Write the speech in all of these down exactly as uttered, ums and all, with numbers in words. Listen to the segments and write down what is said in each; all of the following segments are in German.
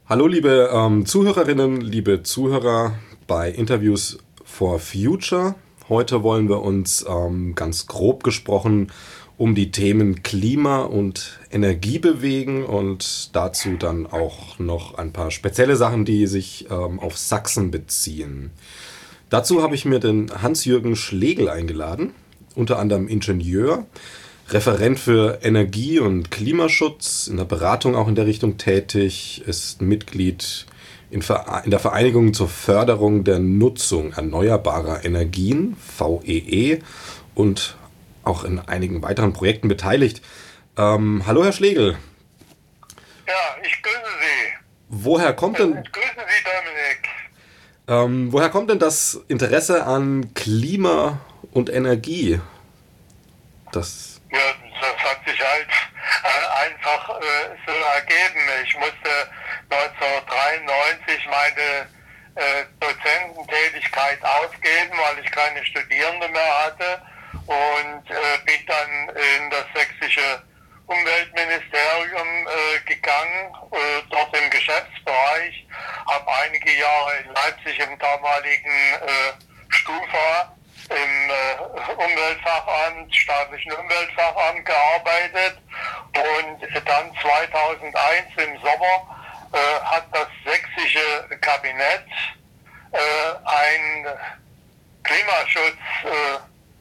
Hallo liebe ähm, Zuhörerinnen, liebe Zuhörer bei Interviews for Future. Heute wollen wir uns ähm, ganz grob gesprochen um die Themen Klima und Energie bewegen und dazu dann auch noch ein paar spezielle Sachen, die sich ähm, auf Sachsen beziehen. Dazu habe ich mir den Hans-Jürgen Schlegel eingeladen, unter anderem Ingenieur, Referent für Energie- und Klimaschutz, in der Beratung auch in der Richtung tätig, ist Mitglied in, Vere- in der Vereinigung zur Förderung der Nutzung erneuerbarer Energien, V E E, und auch in einigen weiteren Projekten beteiligt. Ähm, hallo Herr Schlegel. Ja, ich grüße Sie. Woher kommt denn, Ich grüße Sie, Dominik. ähm, woher kommt denn das Interesse an Klima und Energie? Das Ja, das hat sich halt äh, einfach äh, so ergeben. Ich musste neunzehnhundertdreiundneunzig meine äh, Dozententätigkeit aufgeben, weil ich keine Studierende mehr hatte und äh, bin dann in das sächsische Umweltministerium äh, gegangen, äh, dort im Geschäftsbereich, habe einige Jahre in Leipzig im damaligen äh, Stufa im äh, Umweltfachamt, staatlichen Umweltfachamt gearbeitet und dann zweitausendeins im Sommer äh, hat das sächsische Kabinett äh, einen Klimaschutzplan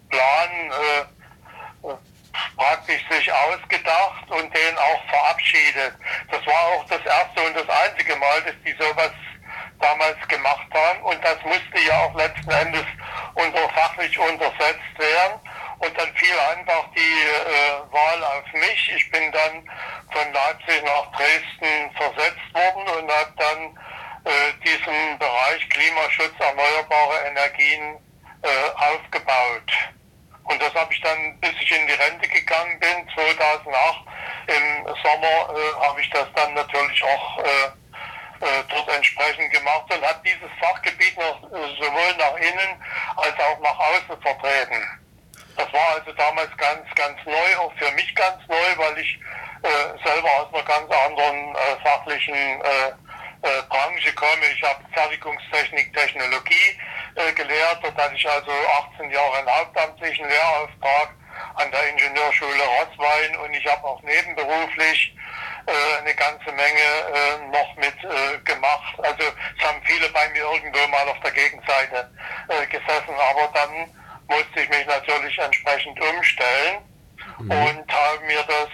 äh, äh, praktisch sich ausgedacht und den auch verabschiedet. Das war auch das erste und das einzige Mal, dass die sowas damals gemacht haben und das musste ja auch letzten Endes unter fachlich untersetzt werden und dann fiel einfach die äh, Wahl auf mich. Ich bin dann von Leipzig nach Dresden versetzt worden und habe dann äh, diesen Bereich Klimaschutz, erneuerbare Energien äh, aufgebaut. Und das habe ich dann, bis ich in die Rente gegangen bin, zweitausendacht, im Sommer, äh, habe ich das dann natürlich auch äh, äh, dort entsprechend gemacht und habe dieses Fachgebiet noch äh, sowohl nach innen als auch nach außen vertreten. Das war also damals ganz, ganz neu, auch für mich ganz neu, weil ich äh, selber aus einer ganz anderen äh, fachlichen äh, äh, Branche komme. Ich habe Fertigungstechnik, Technologie äh, gelehrt. Dort hatte ich also achtzehn Jahre einen hauptamtlichen Lehrauftrag an der Ingenieurschule Roßwein und ich habe auch nebenberuflich äh, eine ganze Menge äh, noch mit äh, gemacht. Also es haben viele bei mir irgendwo mal auf der Gegenseite äh, gesessen, aber dann musste ich mich natürlich entsprechend umstellen mhm. und habe mir das,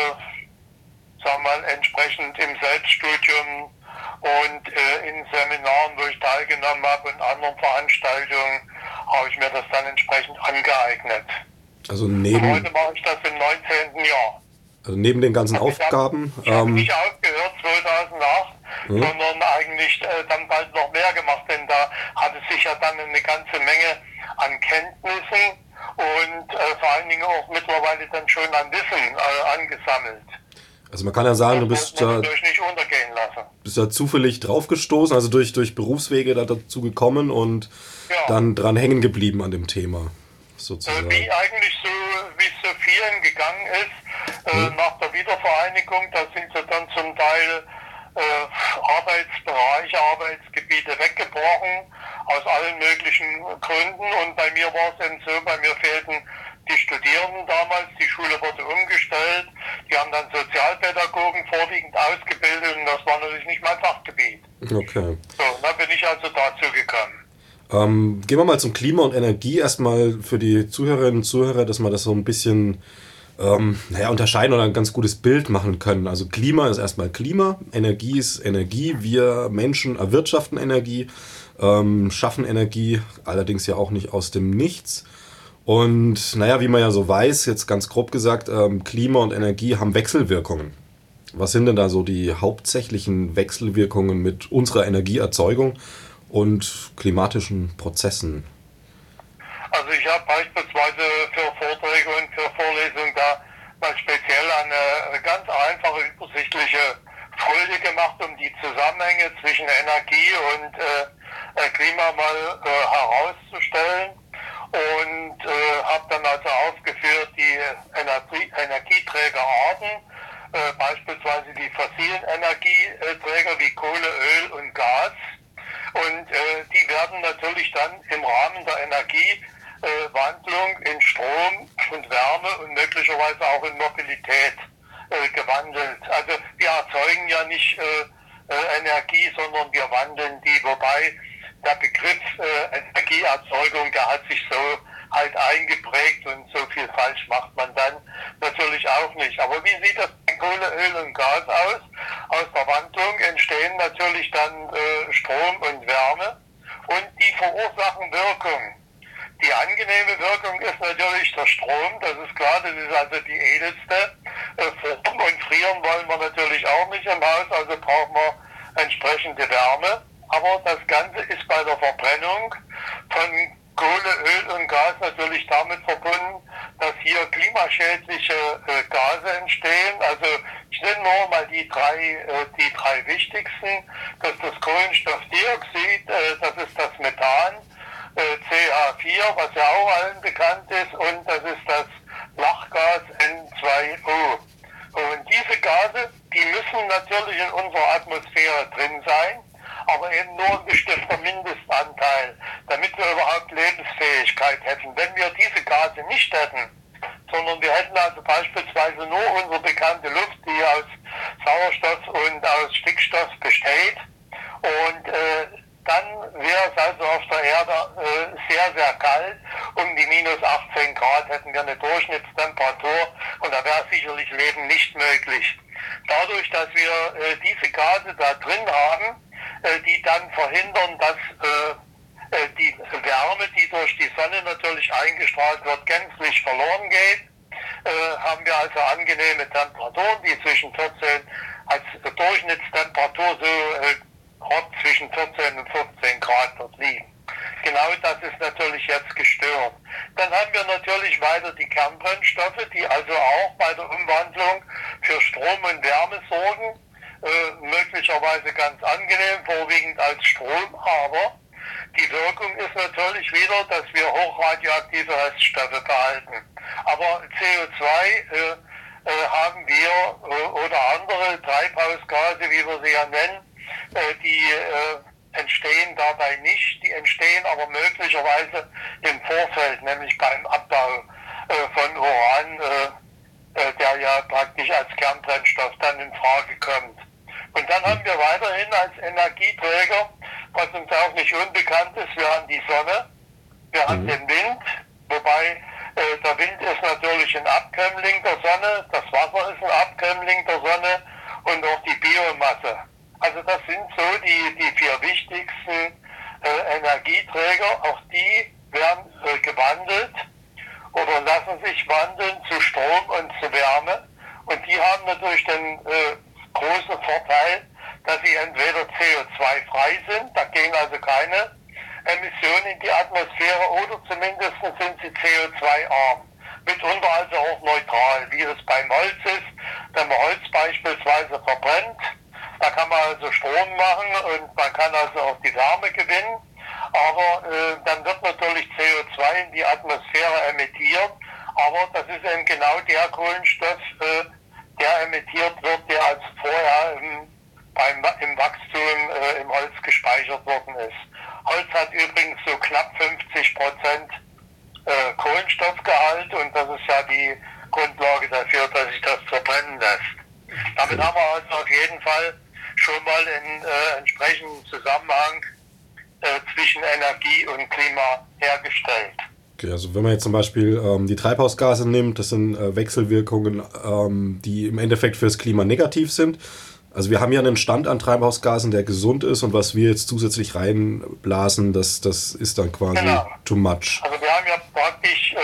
äh, sagen wir mal, entsprechend im Selbststudium und äh, in Seminaren, wo ich teilgenommen habe und anderen Veranstaltungen, habe ich mir das dann entsprechend angeeignet. Also neben, und heute mache ich das im neunzehnten Jahr. Also neben den ganzen also Aufgaben. Ich habe hab ähm, nicht aufgehört zweitausendacht, hm. sondern eigentlich äh, dann bald noch mehr gemacht, denn da hatte sich ja dann eine ganze Menge an Kenntnissen und äh, vor allen Dingen auch mittlerweile dann schon an Wissen äh, angesammelt. Also man kann ja sagen, das du bist muss man ja, natürlich nicht untergehen lassen. bist ja zufällig draufgestoßen, also durch, durch Berufswege da dazu gekommen und ja. dann dran hängen geblieben an dem Thema. Sozusagen. Äh, wie eigentlich so, wie es so vielen gegangen ist, äh, hm. nach der Wiedervereinigung, da sind sie dann zum Teil äh, Arbeitsbereiche, Arbeitsgebiete weggebrochen, aus allen möglichen Gründen. Und bei mir war es eben so, bei mir fehlten die Studierenden damals, die Schule wurde umgestellt, die haben dann Sozialpädagogen vorwiegend ausgebildet und das war natürlich nicht mein Fachgebiet. Okay. So, dann bin ich also dazu gekommen. Ähm, gehen wir mal zum Klima und Energie. Erstmal für die Zuhörerinnen und Zuhörer, dass wir das so ein bisschen ähm, naja, unterscheiden oder ein ganz gutes Bild machen können. Also Klima ist erstmal Klima, Energie ist Energie. Wir Menschen erwirtschaften Energie, ähm, schaffen Energie, allerdings ja auch nicht aus dem Nichts. Und naja, wie man ja so weiß, jetzt ganz grob gesagt, ähm, Klima und Energie haben Wechselwirkungen. Was sind denn da so die hauptsächlichen Wechselwirkungen mit unserer Energieerzeugung und klimatischen Prozessen? Also ich habe beispielsweise für Vorträge und für Vorlesungen da mal speziell eine ganz einfache, übersichtliche Folie gemacht, um die Zusammenhänge zwischen Energie und äh, Klima mal äh, herauszustellen. Und äh, habe dann also aufgeführt die Energie, Energieträgerarten, äh, beispielsweise die fossilen Energieträger wie Kohle dann im Rahmen der Energiewandlung in Strom und Wärme und möglicherweise auch in Mobilität äh, gewandelt. Also wir erzeugen ja nicht äh, äh, Energie, sondern wir wandeln die, wobei der Begriff äh, Energieerzeugung, der hat sich so halt eingeprägt und so viel falsch macht man dann natürlich auch nicht. Aber wie sieht das bei Kohle, Öl und Gas aus? Aus der Wandlung entstehen natürlich dann äh, Strom und Wärme und die verursachen Wirkung. Die angenehme Wirkung ist natürlich der Strom, das ist klar, das ist also die edelste äh, Form und frieren wollen wir natürlich auch nicht im Haus, also brauchen wir entsprechende Wärme. Aber das Ganze ist bei der Verbrennung von Kohle, Öl und Gas natürlich damit verbunden, dass hier klimaschädliche äh, Gase entstehen. Also ich nenne nur mal die drei, äh, die drei wichtigsten. Das ist das Kohlenstoffdioxid, äh, das ist das Methan, äh, C H vier, was ja auch allen bekannt ist, und das ist das Lachgas N zwei O. Und diese Gase, die müssen natürlich in unserer Atmosphäre drin sein, aber eben nur ein bestimmter Mindestanteil, damit wir überhaupt Lebensfähigkeit hätten. Wenn wir diese Gase nicht hätten, sondern wir hätten also beispielsweise nur unsere bekannte Luft, die aus Sauerstoff und aus Stickstoff besteht, und äh, dann wäre es also auf der Erde äh, sehr, sehr kalt. Um die minus achtzehn Grad hätten wir eine Durchschnittstemperatur und da wäre sicherlich Leben nicht möglich. Dadurch, dass wir äh, diese Gase da drin haben, die dann verhindern, dass äh, die Wärme, die durch die Sonne natürlich eingestrahlt wird, gänzlich verloren geht. Äh, haben wir also angenehme Temperaturen, die zwischen vierzehn als Durchschnittstemperatur so äh, zwischen vierzehn und fünfzehn Grad dort liegen. Genau das ist natürlich jetzt gestört. Dann haben wir natürlich weiter die Kernbrennstoffe, die also auch bei der Umwandlung für Strom und Wärme sorgen. Äh, möglicherweise ganz angenehm, vorwiegend als Strom, aber die Wirkung ist natürlich wieder, dass wir hochradioaktive Reststoffe behalten. Aber C O zwei äh, äh, haben wir äh, oder andere Treibhausgase, wie wir sie ja nennen, äh, die äh, entstehen dabei nicht, die entstehen aber möglicherweise im Vorfeld, nämlich beim Abbau äh, von Uran, äh, äh, der ja praktisch als Kernbrennstoff dann in Frage kommt. Und dann haben wir weiterhin als Energieträger, was uns auch nicht unbekannt ist, wir haben die Sonne, wir haben mhm. den Wind, wobei äh, der Wind ist natürlich ein Abkömmling der Sonne, das Wasser ist ein Abkömmling der Sonne und auch die Biomasse. Also das sind so die, die vier wichtigsten äh, Energieträger, auch die werden äh, gewandelt oder lassen sich wandeln zu Strom und zu Wärme und die haben natürlich den äh, großen Vorteil, dass sie entweder C O zwei frei sind, da gehen also keine Emissionen in die Atmosphäre, oder zumindest sind sie C O zwei arm. Mitunter also auch neutral, wie es beim Holz ist. Wenn man Holz beispielsweise verbrennt, da kann man also Strom machen und man kann also auch die Wärme gewinnen, aber äh, dann wird natürlich C O zwei in die Atmosphäre emittiert, aber das ist eben genau der Kohlenstoff, äh, der emittiert wird, der als vorher im, beim, im Wachstum äh, im Holz gespeichert worden ist. Holz hat übrigens so knapp fünfzig Prozent äh, Kohlenstoffgehalt und das ist ja die Grundlage dafür, dass sich das verbrennen lässt. Damit haben wir also auf jeden Fall schon mal einen äh, entsprechenden Zusammenhang äh, zwischen Energie und Klima hergestellt. Okay, also wenn man jetzt zum Beispiel ähm, die Treibhausgase nimmt, das sind äh, Wechselwirkungen, ähm, die im Endeffekt fürs Klima negativ sind. Also wir haben ja einen Stand an Treibhausgasen, der gesund ist, und was wir jetzt zusätzlich reinblasen, das, das ist dann quasi genau. too much. Also wir haben ja praktisch äh,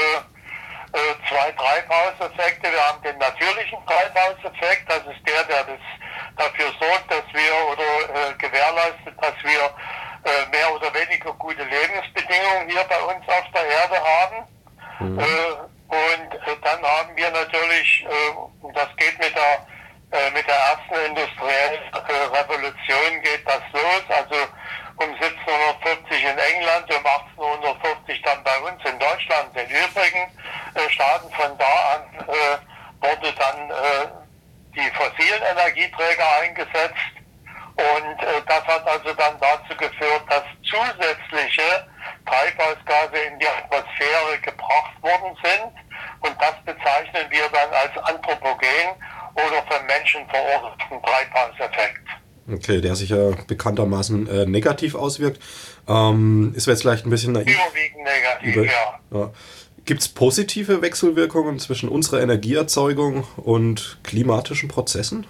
äh, zwei Treibhauseffekte. Wir haben den natürlichen Treibhauseffekt, das ist der, der das dafür sorgt, dass wir oder äh, gewährleistet, dass wir äh, mehr oder weniger gute Lebensbedingungen hier bei uns auf der Erde haben. Mhm. Äh, und äh, dann haben wir natürlich, äh, das geht mit der äh, mit der ersten industriellen äh, Revolution geht das los, also um siebzehnhundertvierzig in England, um achtzehnhundertfünfzig dann bei uns in Deutschland, den übrigen äh, Staaten. Von da an äh, wurde dann äh, die fossilen Energieträger eingesetzt. Und äh, das hat also dann dazu geführt, dass zusätzliche Treibhausgase in die Atmosphäre gebracht worden sind. Und das bezeichnen wir dann als Anthropogen oder von Menschen verursachten Treibhauseffekt. Okay, der sich ja bekanntermaßen äh, negativ auswirkt. Ähm, ist jetzt vielleicht ein bisschen naiv. Überwiegend negativ, Über, ja. ja. Gibt es positive Wechselwirkungen zwischen unserer Energieerzeugung und klimatischen Prozessen?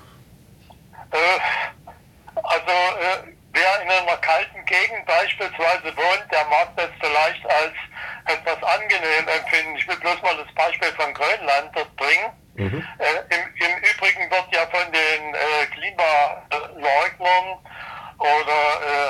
Äh, also äh, wer in einer kalten Gegend beispielsweise wohnt, der mag das vielleicht als etwas angenehm empfinden. Ich will bloß mal das Beispiel von Grönland dort bringen. Mhm. Äh, im, Im Übrigen wird ja von den äh, Klimaleugnern oder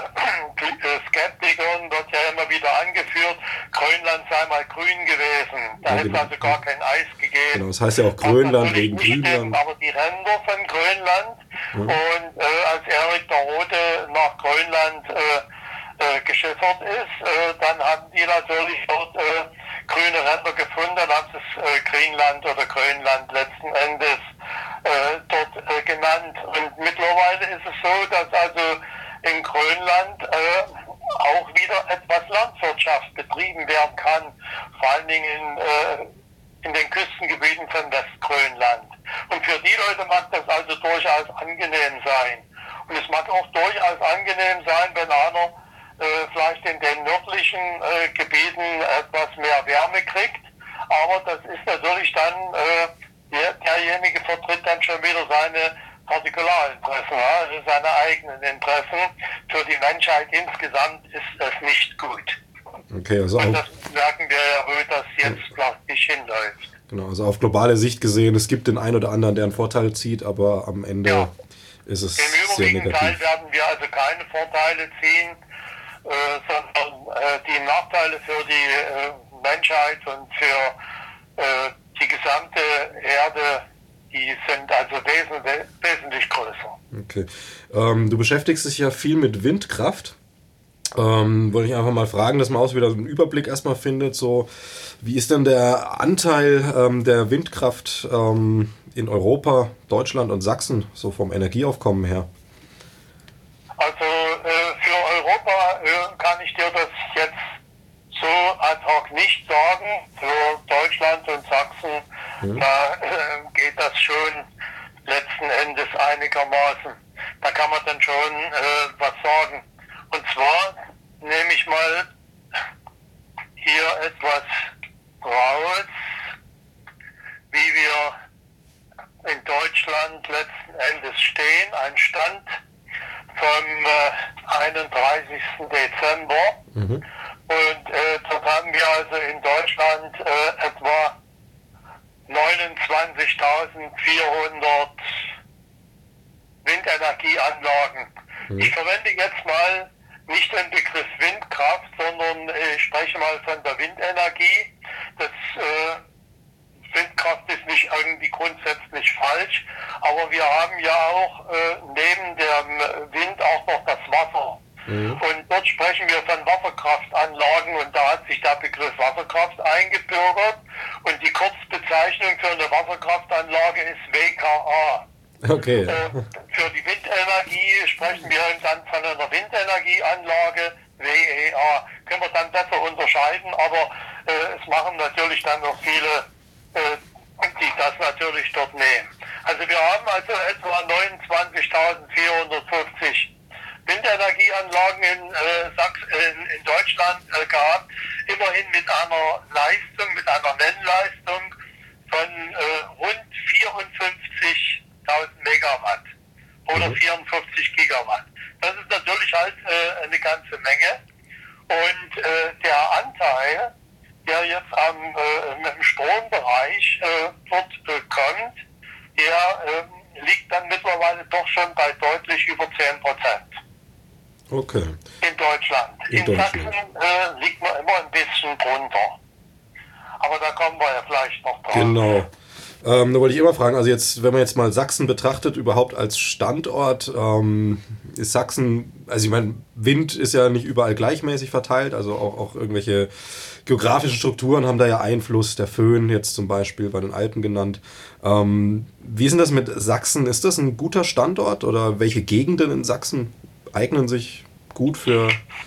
äh, Skeptikern wird ja immer wieder angeführt, Grönland sei mal grün gewesen. Da ja, hätte es also gar kein Eis gegeben. Genau, das heißt ja auch Grönland wegen Grünland. Stimmt, aber die Ränder von Grönland mhm. und äh, als Erik der Rote nach Grönland äh, äh, geschiffert ist, äh, dann haben die natürlich dort äh, grüne Ränder gefunden, dann haben sie es äh, Greenland oder Grönland letzten Endes äh, dort äh, genannt. Und mittlerweile ist es so, dass also in Grönland äh, auch wieder etwas Landwirtschaft betrieben werden kann, vor allen Dingen in, äh, in den Küstengebieten von Westgrönland. Und für die Leute mag das also durchaus angenehm sein. Und es mag auch durchaus angenehm sein, wenn einer äh, vielleicht in den nördlichen äh, Gebieten etwas mehr Wärme kriegt. Aber das ist natürlich dann, äh, der, derjenige vertritt dann schon wieder seine Partikularinteressen, ja, also seine eigenen Interessen. Für die Menschheit insgesamt ist es nicht gut. Okay, also und das merken wir ja, wo das jetzt praktisch hinläuft. Genau, also auf globale Sicht gesehen, es gibt den einen oder anderen, der einen Vorteil zieht, aber am Ende ja. ist es Im sehr übrigen negativ. Teil werden wir also keine Vorteile ziehen, äh, sondern äh, die Nachteile für die äh, Menschheit und für äh, die gesamte Erde, die sind also wesentlich, wesentlich größer. Okay. Ähm, du beschäftigst dich ja viel mit Windkraft. Ähm, wollte ich einfach mal fragen, dass man auch wieder so einen Überblick erstmal findet. So, wie ist denn der Anteil ähm, der Windkraft ähm, in Europa, Deutschland und Sachsen, so vom Energieaufkommen her? Also äh, für Europa äh, kann ich dir das jetzt so ad hoc nicht sagen. Für Deutschland und Sachsen, mhm. da äh, geht das schon letzten Endes einigermaßen. Da kann man dann schon äh, was sagen. Und zwar nehme ich mal hier etwas raus, wie wir in Deutschland letzten Endes stehen. Ein Stand vom äh, einunddreißigsten Dezember. Mhm. Und äh, dort haben wir also in Deutschland äh, etwa neunundzwanzigtausendvierhundert Windenergieanlagen. Mhm. Ich verwende jetzt mal nicht den Begriff Windkraft, sondern ich spreche mal von der Windenergie. Das äh, Windkraft ist nicht irgendwie grundsätzlich falsch, aber wir haben ja auch äh, neben dem Wind auch noch das Wasser. Mhm. Und dort sprechen wir von Wasserkraftanlagen und da hat sich der Begriff Wasserkraft eingebürgert und die Kurzbezeichnung für eine Wasserkraftanlage ist W K A. Okay. Äh, für die Windenergie sprechen wir dann von einer Windenergieanlage, W E A. Können wir dann besser unterscheiden, aber äh, es machen natürlich dann noch viele, äh, die das natürlich dort nehmen. Also wir haben also etwa neunundzwanzigtausendvierhundertfünfzig Windenergieanlagen in, äh, Sachs, in, in Deutschland äh, gehabt, immerhin mit einer Leistung, mit einer Nennleistung von äh, rund vierundfünfzigtausend Megawatt oder vierundfünfzig Gigawatt. Das ist natürlich halt äh, eine ganze Menge. Und äh, der Anteil, der jetzt am äh, im Strombereich äh, dort äh, kommt, der äh, liegt dann mittlerweile doch schon bei deutlich über zehn Prozent. Okay. In Deutschland. In, In Deutschland. Sachsen äh, liegt man immer ein bisschen drunter. Aber da kommen wir ja vielleicht noch drauf. Genau. Ähm, da wollte ich immer fragen, also jetzt, wenn man jetzt mal Sachsen betrachtet, überhaupt als Standort, ähm, ist Sachsen, also ich meine, Wind ist ja nicht überall gleichmäßig verteilt, also auch, auch irgendwelche geografischen Strukturen haben da ja Einfluss, der Föhn jetzt zum Beispiel bei den Alpen genannt. Ähm, wie ist denn das mit Sachsen? Ist das ein guter Standort oder welche Gegenden in Sachsen eignen sich gut für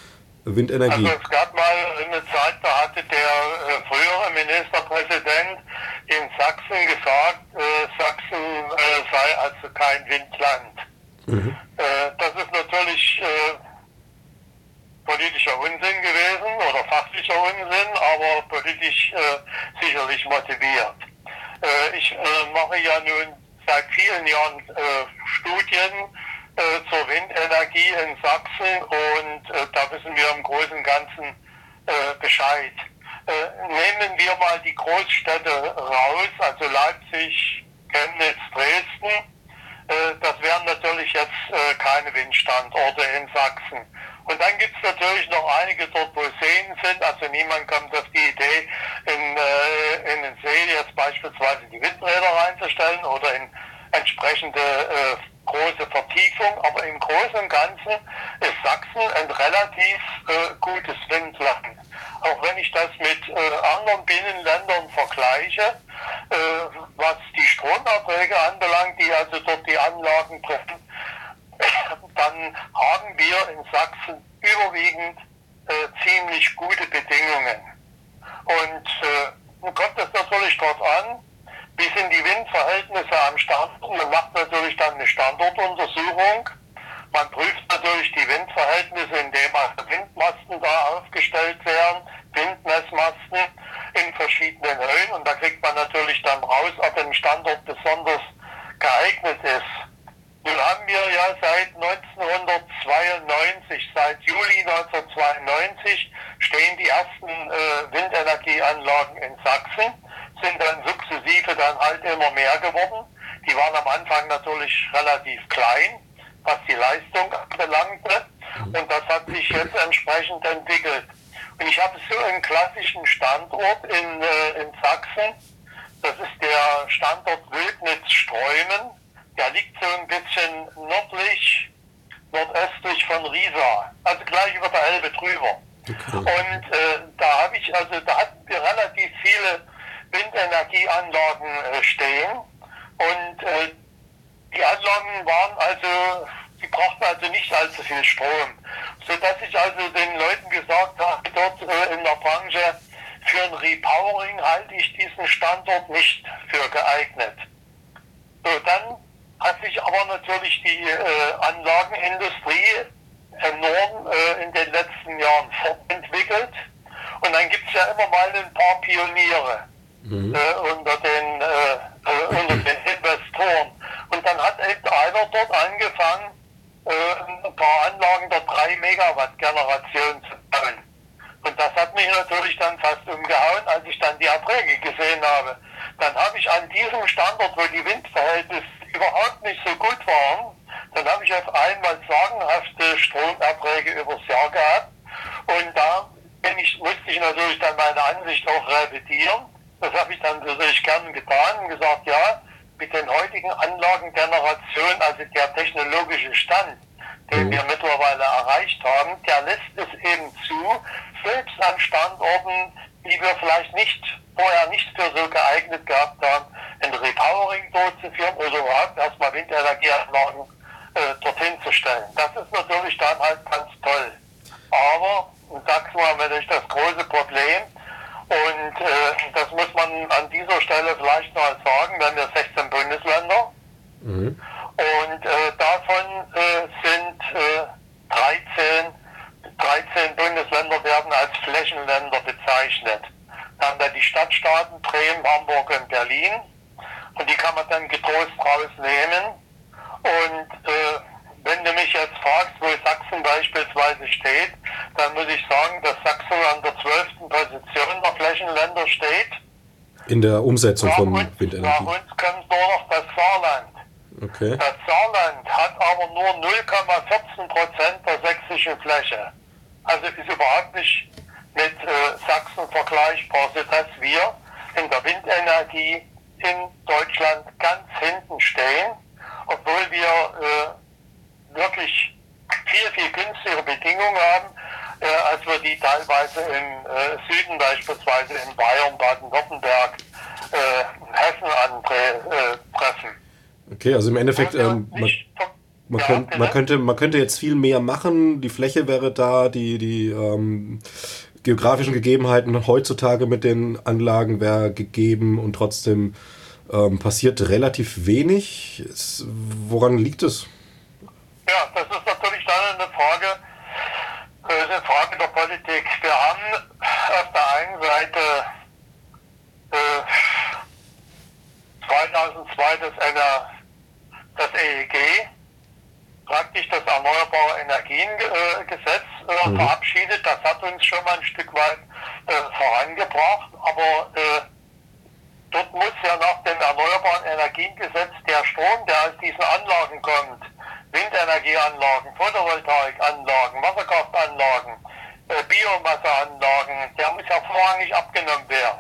Windenergie? Also es gab mal eine Zeit, da hatte der äh, frühere Ministerpräsident in Sachsen gesagt, äh, Sachsen äh, sei also kein Windland. Mhm. Äh, das ist natürlich äh, politischer Unsinn gewesen oder fachlicher Unsinn, aber politisch äh, sicherlich motiviert. Äh, ich äh, mache ja nun seit vielen Jahren äh, Studien äh, zur Windenergie in Sachsen und äh, da wissen wir im Großen und Ganzen äh, Bescheid. Äh, nehmen wir mal die Großstädte raus, also Leipzig, Chemnitz, Dresden. Äh, das wären natürlich jetzt äh, keine Windstandorte in Sachsen. Und dann gibt es natürlich noch einige dort, wo Seen sind. Also niemand kommt auf die Idee, in, äh, in den See jetzt beispielsweise die Windräder reinzustellen oder in entsprechende äh, große Vertiefung. Aber im Großen und Ganzen ist Sachsen ein relativ äh, gutes Windland. Auch wenn ich das mit äh, anderen Binnenländern vergleiche, äh, was die Stromerträge anbelangt, die also dort die Anlagen treffen, dann haben wir in Sachsen überwiegend äh, ziemlich gute Bedingungen. Und äh, nun kommt es natürlich darauf an, wie sind die Windverhältnisse am Standort. Man macht natürlich dann eine Standortuntersuchung. Man prüft natürlich die Windverhältnisse, indem also Windmasten da aufgestellt werden, Windmessmasten in verschiedenen Höhen. Und da kriegt man natürlich dann raus, ob ein Standort besonders geeignet ist. Nun haben wir ja seit neunzehnhundertzweiundneunzig, seit Juli neunzehnhundertzweiundneunzig stehen die ersten äh, Windenergieanlagen in Sachsen, sind dann sukzessive dann halt immer mehr geworden. Die waren am Anfang natürlich relativ klein, was die Leistung anbelangte, und das hat sich jetzt entsprechend entwickelt. Und ich habe so einen klassischen Standort in, äh, in Sachsen, das ist der Standort Wildnitz-Streumen. Der liegt so ein bisschen nördlich, nordöstlich von Riesa, also gleich über der Elbe drüber. Okay. Und äh, da habe ich, also da hatten wir relativ viele Windenergieanlagen äh, stehen. Und äh, die Anlagen waren also, die brauchten also nicht allzu viel Strom. Sodass ich also den Leuten gesagt habe, dort äh, in der Branche, für ein Repowering halte ich diesen Standort nicht für geeignet. So, dann hat sich aber natürlich die äh, Anlagenindustrie enorm äh, in den letzten Jahren fortentwickelt. Und dann gibt es ja immer mal ein paar Pioniere mhm. äh, unter, den, äh, äh, unter den Investoren. Und dann hat eben einer dort angefangen, äh, ein paar Anlagen der drei Megawatt Generation zu bauen. Und das hat mich natürlich dann fast umgehauen, als ich dann die Erträge gesehen habe. Dann habe ich an diesem Standort, wo die Windverhältnisse überhaupt nicht so gut waren, dann habe ich auf einmal sagenhafte Stromerträge übers Jahr gehabt. Und da bin ich, musste ich natürlich dann meine Ansicht auch revidieren. Das habe ich dann natürlich gern getan und gesagt, ja, mit den heutigen Anlagengenerationen, also der technologische Stand, den wir mittlerweile erreicht haben, der lässt es eben zu, selbst an Standorten, die wir vielleicht nicht vorher nicht für so geeignet gehabt haben, ein Repowering durchzuführen oder überhaupt erstmal Windenergieanlagen äh, dorthin zu stellen. Das ist natürlich dann halt ganz toll. Aber in Sachsen haben wir natürlich das große Problem, und äh, das muss man an dieser Stelle vielleicht mal sagen, wir haben ja sechzehn Bundesländer. Mhm. Und äh, davon äh, sind äh, dreizehn, dreizehn Bundesländer werden als Flächenländer bezeichnet. Da haben wir die Stadtstaaten Bremen, Hamburg und Berlin. Und die kann man dann getrost rausnehmen. Und äh, wenn du mich jetzt fragst, wo Sachsen beispielsweise steht, dann muss ich sagen, dass Sachsen an der zwölften Position der Flächenländer steht. In der Umsetzung nach von uns, Windenergie. Nach uns kommt nur noch das Saarland. Okay. Das Saarland hat aber nur null Komma vierzehn Prozent der sächsischen Fläche. Also ist überhaupt nicht mit äh, Sachsen vergleichbar, sodass wir in der Windenergie in Deutschland ganz hinten stehen, obwohl wir äh, wirklich viel, viel günstigere Bedingungen haben, äh, als wir die teilweise im äh, Süden, beispielsweise in Bayern, Baden-Württemberg, äh, Hessen antreffen. Okay, also im Endeffekt, ähm, man, man, ja, könnt, man, könnte, man könnte jetzt viel mehr machen, die Fläche wäre da, die, die ähm, geografischen Gegebenheiten heutzutage mit den Anlagen wäre gegeben und trotzdem ähm, passiert relativ wenig. Es, woran liegt es? Ja, das ist natürlich dann eine Frage, eine Frage der Politik. Wir haben auf der einen Seite äh, zweitausendzwei das, das E E G, praktisch das Erneuerbare Energiengesetz äh, mhm. verabschiedet. Das hat uns schon mal ein Stück weit äh, vorangebracht, aber äh, dort muss ja nach dem Erneuerbaren Energiengesetz der Strom, der aus diesen Anlagen kommt, Windenergieanlagen, Photovoltaikanlagen, Wasserkraftanlagen, äh, Biomasseanlagen, der muss ja vorrangig abgenommen werden.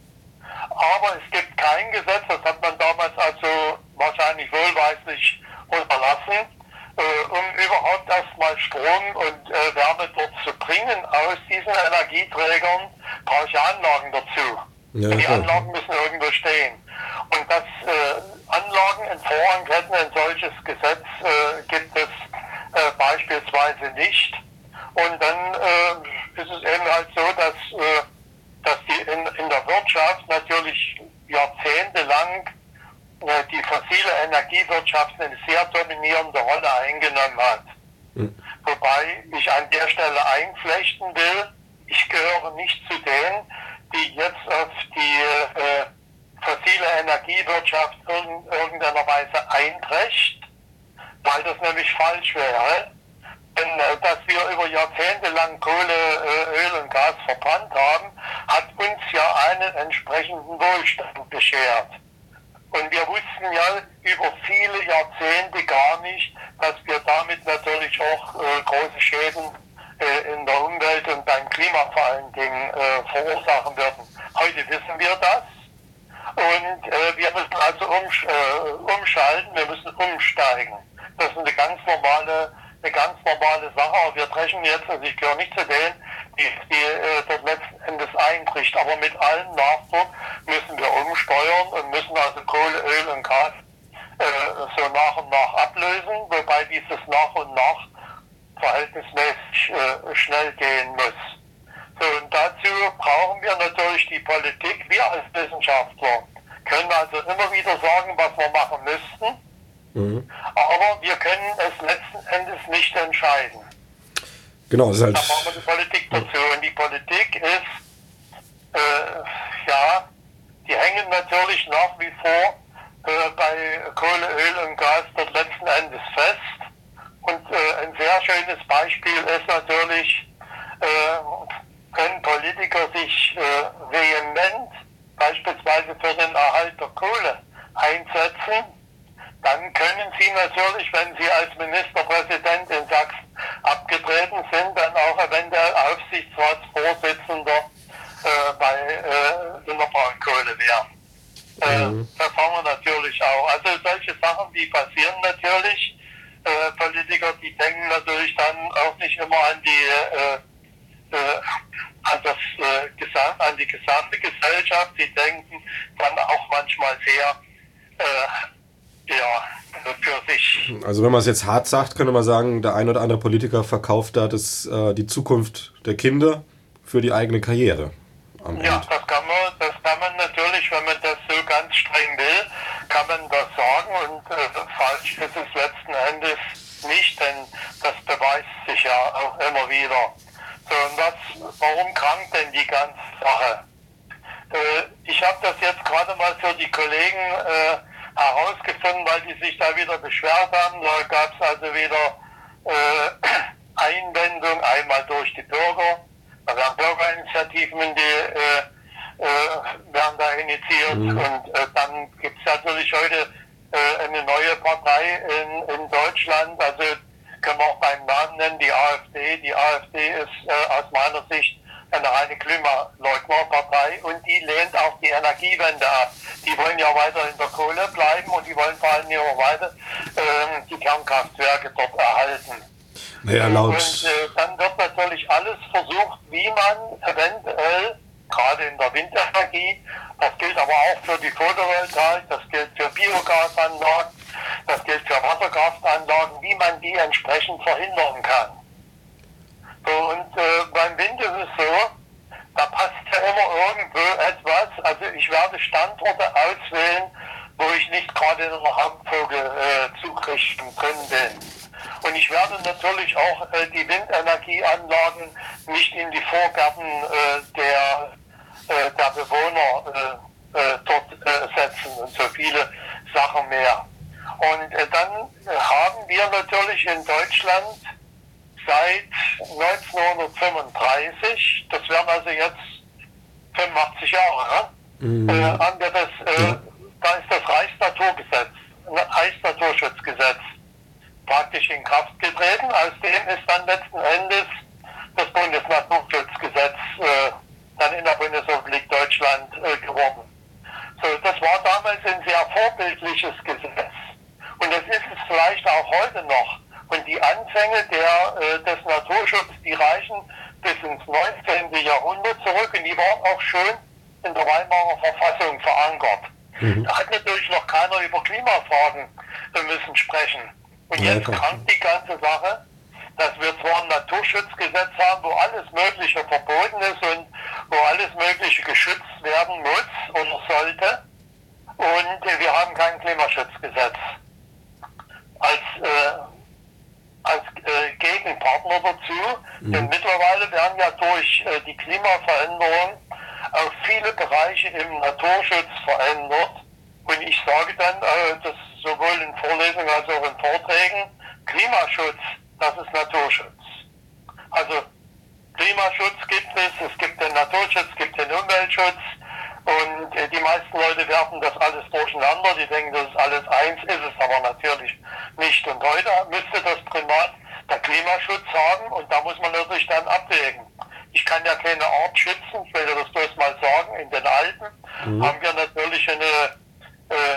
Aber es gibt kein Gesetz, das hat man damals also wahrscheinlich wohlweislich unterlassen, äh, um überhaupt erstmal Strom und äh, Wärme dort zu bringen aus diesen Energieträgern, brauche ich Anlagen dazu. Ja, die klar. Anlagen müssen irgendwo stehen. Und dass äh, Anlagen in Vorrang hätten, ein solches Gesetz äh, gibt es äh, beispielsweise nicht. Und dann äh, ist es eben halt so, dass, äh, dass die in, in der Wirtschaft natürlich jahrzehntelang äh, die fossile Energiewirtschaft eine sehr dominierende Rolle eingenommen hat. Mhm. Wobei ich an der Stelle einflechten will, ich gehöre nicht zu denen, die jetzt auf die äh, fossile Energiewirtschaft in irgendeiner Weise einträcht, weil das nämlich falsch wäre. Denn äh, dass wir über Jahrzehnte lang Kohle, äh, Öl und Gas verbrannt haben, hat uns ja einen entsprechenden Wohlstand beschert. Und wir wussten ja über viele Jahrzehnte gar nicht, dass wir damit natürlich auch äh, große Schäden äh, in der Umwelt und beim Klima vor allen Dingen äh, verursachen würden. Heute wissen wir das. Und äh, wir müssen also um, äh, umschalten, wir müssen umsteigen. Das ist eine ganz normale, eine ganz normale Sache. Aber wir brechen jetzt, also ich gehöre nicht zu denen, die, die äh, dort letzten Endes einbricht. Aber mit allem Nachdruck müssen wir umsteuern und müssen also Kohle, Öl und Gas äh, so nach und nach ablösen, wobei dieses nach und nach verhältnismäßig äh, schnell gehen muss. So, und dazu brauchen wir natürlich die Politik. Wir als Wissenschaftler können also immer wieder sagen, was wir machen müssten, mhm. aber wir können es letzten Endes nicht entscheiden. Genau, das ist halt. Da brauchen wir die Politik dazu. Und die Politik ist, äh, ja, die hängen natürlich nach wie vor äh, bei Kohle, Öl und Gas dort letzten Endes fest. Und äh, ein sehr schönes Beispiel ist natürlich, äh, können Politiker sich äh, vehement beispielsweise für den Erhalt der Kohle einsetzen, dann können sie natürlich, wenn sie als Ministerpräsident in Sachsen abgetreten sind, dann auch eventuell Aufsichtsratsvorsitzender äh, bei äh, in der Braunkohle werden. Äh, mhm. Das haben wir natürlich auch. Also solche Sachen, die passieren natürlich. Äh, Politiker, die denken natürlich dann auch nicht immer an die äh, äh, an, das, äh, gesam- an die gesamte Gesellschaft. Sie denken dann auch manchmal sehr äh, ja, für sich. Also wenn man es jetzt hart sagt, könnte man sagen, der ein oder andere Politiker verkauft da das, äh, die Zukunft der Kinder für die eigene Karriere. Ja, das kann man, das kann man natürlich, wenn man das so ganz streng will, kann man das sagen und äh, falsch ist es letzten Endes nicht, denn das beweist sich ja auch immer wieder. So, und was, warum krankt denn die ganze Sache? Äh, ich habe das jetzt gerade mal für die Kollegen äh, herausgefunden, weil die sich da wieder beschwert haben. Da gab es also wieder äh, Einwendung, einmal durch die Bürger. Da werden Bürgerinitiativen in die, äh, äh, werden da initiiert mhm. und äh, dann gibt es natürlich heute äh, eine neue Partei in, in Deutschland, also können wir auch beim Namen nennen, die AfD. Die AfD ist äh, aus meiner Sicht eine reine Klimaleugnerpartei und die lehnt auch die Energiewende ab. Die wollen ja weiter in der Kohle bleiben und die wollen vor allem auch weiter äh, die Kernkraftwerke dort erhalten. Naja, laut. Und äh, dann wird natürlich alles versucht, wie man eventuell, gerade in der Windenergie, das gilt aber auch für die Photovoltaik, das gilt für Biogasanlagen, das gilt für Wasserkraftanlagen, wie man die entsprechend verhindern kann. So, und äh, beim Wind ist es so, da passt ja immer irgendwo etwas. Also ich werde Standorte auswählen, wo ich nicht gerade in einer Hauptvogelzugrichtung äh, drin bin. Und ich werde natürlich auch äh, die Windenergieanlagen nicht in die Vorgärten äh, der, äh, der Bewohner äh, äh, dort äh, setzen und so viele Sachen mehr. Und äh, dann äh, haben wir natürlich in Deutschland seit neunzehnhundertfünfunddreißig, das wären also jetzt fünfundachtzig Jahre, mhm. äh, haben wir das, äh, ja. da ist das Reichsnaturgesetz, Reichsnaturschutzgesetz praktisch in Kraft getreten. Aus dem ist dann letzten Endes das Bundesnaturschutzgesetz äh, dann in der Bundesrepublik Deutschland äh, geworden. So, das war damals ein sehr vorbildliches Gesetz. Und das ist es vielleicht auch heute noch. Und die Anfänge der, äh, des Naturschutzes, die reichen bis ins neunzehnten. Jahrhundert zurück und die waren auch schön in der Weimarer Verfassung verankert. Mhm. Da hat natürlich noch keiner über Klimafragen äh, müssen sprechen. Und ja, jetzt krankt die ganze Sache, dass wir zwar ein Naturschutzgesetz haben, wo alles Mögliche verboten ist und wo alles Mögliche geschützt werden muss oder sollte. Und äh, wir haben kein Klimaschutzgesetz. Als äh, als äh, Gegenpartner dazu, mhm. denn mittlerweile werden ja durch äh, die Klimaveränderung auch viele Bereiche im Naturschutz verändert. Und ich sage dann, äh, das sowohl in Vorlesungen als auch in Vorträgen, Klimaschutz, das ist Naturschutz. Also Klimaschutz gibt es, es gibt den Naturschutz, es gibt den Umweltschutz und äh, die meisten Leute werfen das alles durcheinander, die denken, das ist alles eins, ist es aber natürlich nicht. Und heute müsste das Primat der Klimaschutz haben und da muss man natürlich dann abwägen. Ich kann ja keine Art schützen, ich will das bloß mal sagen, in den Alpen mhm. haben wir natürlich eine äh,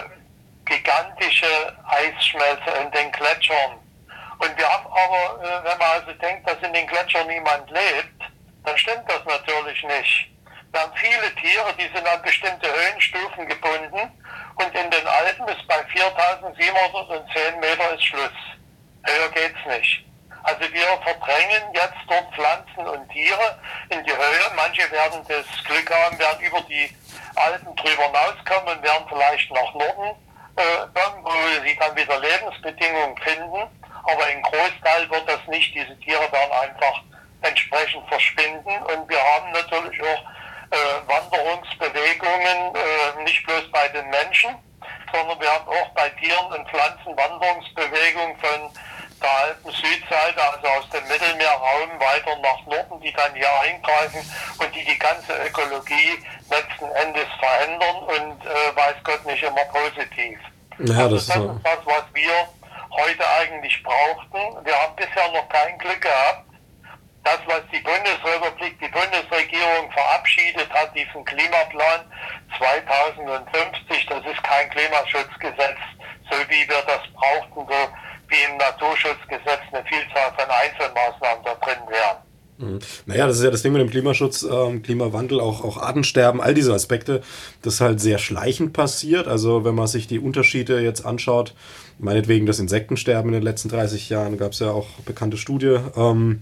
gigantische Eisschmelze in den Gletschern. Und wir haben aber, äh, wenn man also denkt, dass in den Gletschern niemand lebt, dann stimmt das natürlich nicht. Wir haben viele Tiere, die sind an bestimmte Höhenstufen gebunden und in den Alpen ist bei viertausendsiebenhundertzehn Meter ist Schluss. Höher geht's nicht. Also wir verdrängen jetzt dort Pflanzen und Tiere in die Höhe. Manche werden das Glück haben, werden über die Alpen drüber hinauskommen und werden vielleicht nach Norden äh, kommen, wo sie dann wieder Lebensbedingungen finden. Aber ein Großteil wird das nicht. Diese Tiere werden einfach entsprechend verschwinden. Und wir haben natürlich auch äh, Wanderungsbewegungen, äh, nicht bloß bei den Menschen, sondern wir haben auch bei Tieren und Pflanzen Wanderungsbewegungen von der Alpen-Südseite, also aus dem Mittelmeerraum weiter nach Norden, die dann hier eingreifen und die die ganze Ökologie letzten Endes verändern und äh, weiß Gott nicht immer positiv. Ja, also das, das ist, ist das, was wir heute eigentlich brauchten. Wir haben bisher noch kein Glück gehabt. Das, was die Bundesrepublik, die Bundesregierung verabschiedet hat, diesen Klimaplan zweitausendfünfzig, das ist kein Klimaschutzgesetz, so wie wir das brauchten, so wie im Naturschutzgesetz eine Vielzahl von Einzelmaßnahmen da drin wären. Mhm. Naja, das ist ja das Ding mit dem Klimaschutz, ähm, Klimawandel, auch, auch Artensterben, all diese Aspekte, das halt sehr schleichend passiert. Also wenn man sich die Unterschiede jetzt anschaut, meinetwegen das Insektensterben in den letzten dreißig Jahren, gab es ja auch bekannte Studie. Ähm,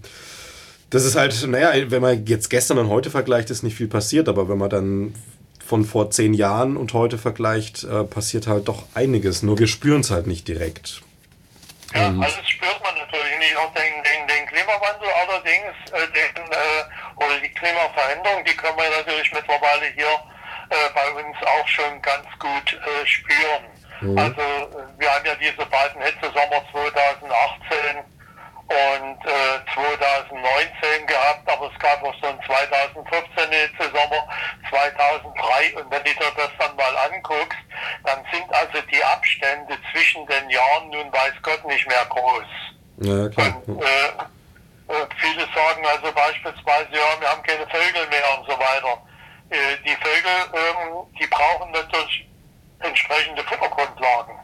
das ist halt, naja, wenn man jetzt gestern und heute vergleicht, ist nicht viel passiert, aber wenn man dann von vor zehn Jahren und heute vergleicht, äh, passiert halt doch einiges. Nur wir spüren es halt nicht direkt. Ja, und alles spürt man natürlich nicht. Auch den, den, den Klimawandel allerdings, äh, den, äh, oder die Klimaveränderung, die können wir natürlich mittlerweile hier äh, bei uns auch schon ganz gut äh, spüren. Mhm. Also wir haben ja diese beiden Hitzesommer zweitausendachtzehn und äh, zweitausendneunzehn gehabt, aber es gab auch so einen zweitausendfünfzehn Hitzesommer, zweitausenddrei, und wenn du dir das dann mal anguckst, dann sind also die Abstände zwischen den Jahren nun weiß Gott nicht mehr groß. Ja, klar. Und, äh, äh, viele sagen also beispielsweise, ja, wir haben keine Vögel mehr und so weiter. Äh, die Vögel, ähm, die brauchen natürlich entsprechende Futtergrundlagen.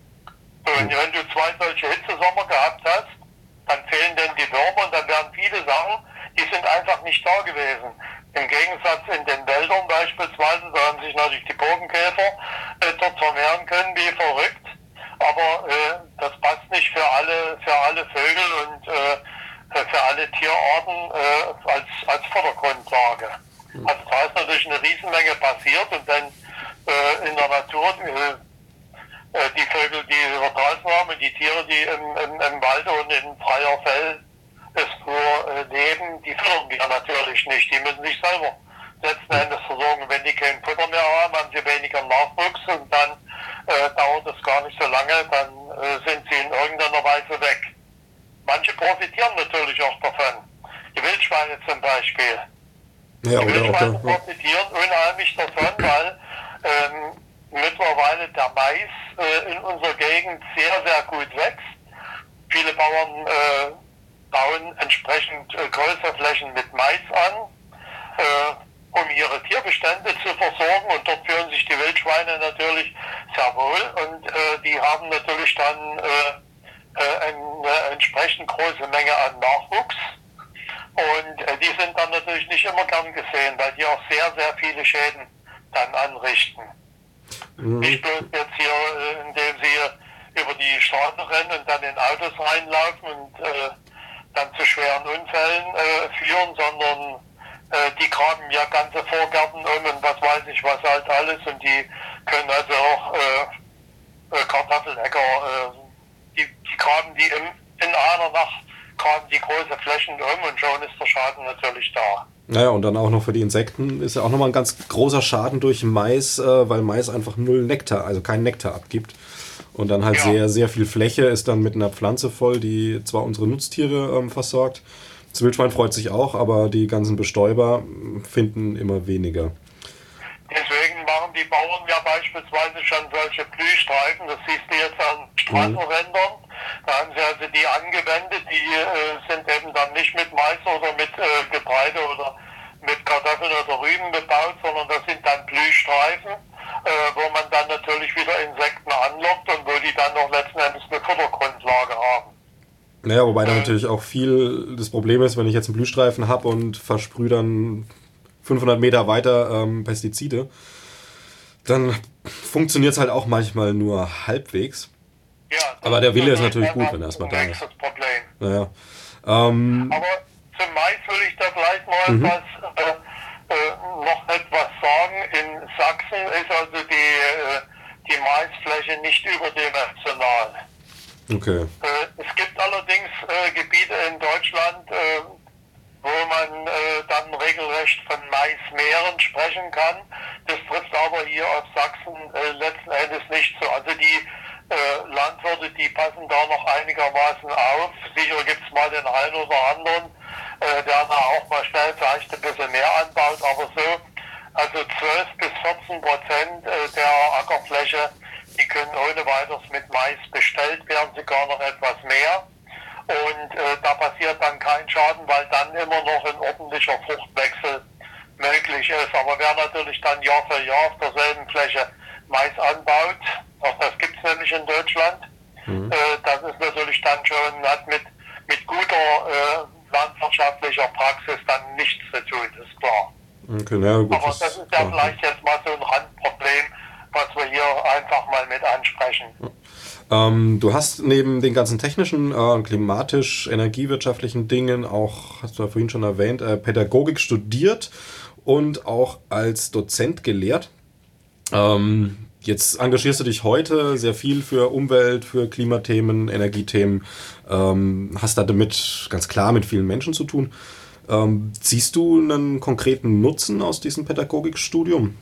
Und wenn du zwei solche Hitzesommer gehabt hast, dann fehlen denn die Würmer und dann werden viele Sachen, die sind einfach nicht da gewesen. Im Gegensatz in den Wäldern beispielsweise, da haben sich natürlich die Borkenkäfer äh, dort vermehren können, wie verrückt. aber äh, das passt nicht für alle, für alle Vögel und äh, für alle Tierarten äh, als, als Vordergrundlage. Also da ist natürlich eine Riesenmenge passiert und dann äh, in der Natur äh, die Vögel, die wir draußen haben und die Tiere, die im, im, im Wald und in freier Feldestur äh, leben, die füttern wir natürlich nicht. Die müssen sich selber letzten Endes versorgen. Wenn die kein Futter mehr haben, haben sie weniger Nachwuchs und dann äh, dauert es gar nicht so lange, dann äh, sind sie in irgendeiner Weise weg. Manche profitieren natürlich auch davon. Die Wildschweine zum Beispiel. Ja, die oder Wildschweine auch der, profitieren unheimlich davon, weil ähm, mittlerweile der Mais äh, in unserer Gegend sehr, sehr gut wächst. Viele Bauern äh, bauen entsprechend äh, größere Flächen mit Mais an, äh, um ihre Tierbestände zu versorgen. Und dort fühlen sich die Wildschweine natürlich sehr wohl. Und äh, die haben natürlich dann äh, äh, eine entsprechend große Menge an Nachwuchs. Und äh, die sind dann natürlich nicht immer gern gesehen, weil die auch sehr, sehr viele Schäden dann anrichten. Mhm. Nicht bloß jetzt hier, indem sie über die Straßen rennen und dann in Autos reinlaufen und äh, dann zu schweren Unfällen äh, führen, sondern äh, die graben ja ganze Vorgärten um und was weiß ich was halt alles und die können also auch äh, äh, Kartoffeläcker, äh, die, die graben die im, in einer Nacht, graben die große Flächen um und schon ist der Schaden natürlich da. Naja, und dann auch noch für die Insekten ist ja auch nochmal ein ganz großer Schaden durch Mais, äh, weil Mais einfach null Nektar, also keinen Nektar abgibt. Und dann halt ja. sehr, sehr viel Fläche ist dann mit einer Pflanze voll, die zwar unsere Nutztiere ähm, versorgt. Das Wildschwein freut sich auch, aber die ganzen Bestäuber finden immer weniger. Deswegen machen die Bauern ja beispielsweise schon solche Blühstreifen, das siehst du jetzt an Straßenrändern. Mhm. Da haben sie also die angewendet, die äh, sind eben dann nicht mit Mais oder mit äh, Getreide oder mit Kartoffeln oder Rüben bebaut, sondern das sind dann Blühstreifen, äh, wo man dann natürlich wieder Insekten anlockt und wo die dann noch letzten Endes eine Futtergrundlage haben. Naja, wobei da natürlich auch viel das Problem ist, wenn ich jetzt einen Blühstreifen habe und versprühe dann fünfhundert Meter weiter ähm, Pestizide, dann funktioniert es halt auch manchmal nur halbwegs. Ja, aber der Wille ist natürlich gut, wenn er erstmal da ist. Problem. Naja. Ähm, aber zum Mais will ich da gleich mal mhm. was, äh, äh, noch etwas sagen. In Sachsen ist also die, äh, die Maisfläche nicht überdimensional. Okay. Äh, es gibt allerdings äh, Gebiete in Deutschland, äh, wo man äh, dann regelrecht von Maismeeren sprechen kann. Das trifft aber hier auf Sachsen äh, letzten Endes nicht so. Also die äh, Landwirte, die passen da noch einigermaßen auf. Sicher gibt es mal den einen oder anderen, äh, der da auch mal schnell vielleicht ein bisschen mehr anbaut, aber so, also zwölf bis vierzehn Prozent äh, der Ackerfläche, die können ohne weiteres mit Mais bestellt werden, sogar noch etwas mehr. Und äh, da passiert dann kein Schaden, weil dann immer noch ein ordentlicher Fruchtwechsel möglich ist. Aber wer natürlich dann Jahr für Jahr auf derselben Fläche Mais anbaut, auch das gibt es nämlich in Deutschland, mhm. äh, das ist natürlich dann schon, hat mit, mit guter äh, landwirtschaftlicher Praxis dann nichts zu tun, ist klar. Okay, na gut, aber das ist ja klar. Vielleicht jetzt mal so ein Randproblem, was wir hier einfach mal mit ansprechen. Ähm, du hast neben den ganzen technischen, äh, klimatisch, energiewirtschaftlichen Dingen auch, hast du ja vorhin schon erwähnt, äh, Pädagogik studiert und auch als Dozent gelehrt. Ähm, jetzt engagierst du dich heute sehr viel für Umwelt, für Klimathemen, Energiethemen, ähm, hast da damit ganz klar mit vielen Menschen zu tun. Ähm, siehst du einen konkreten Nutzen aus diesem Pädagogikstudium?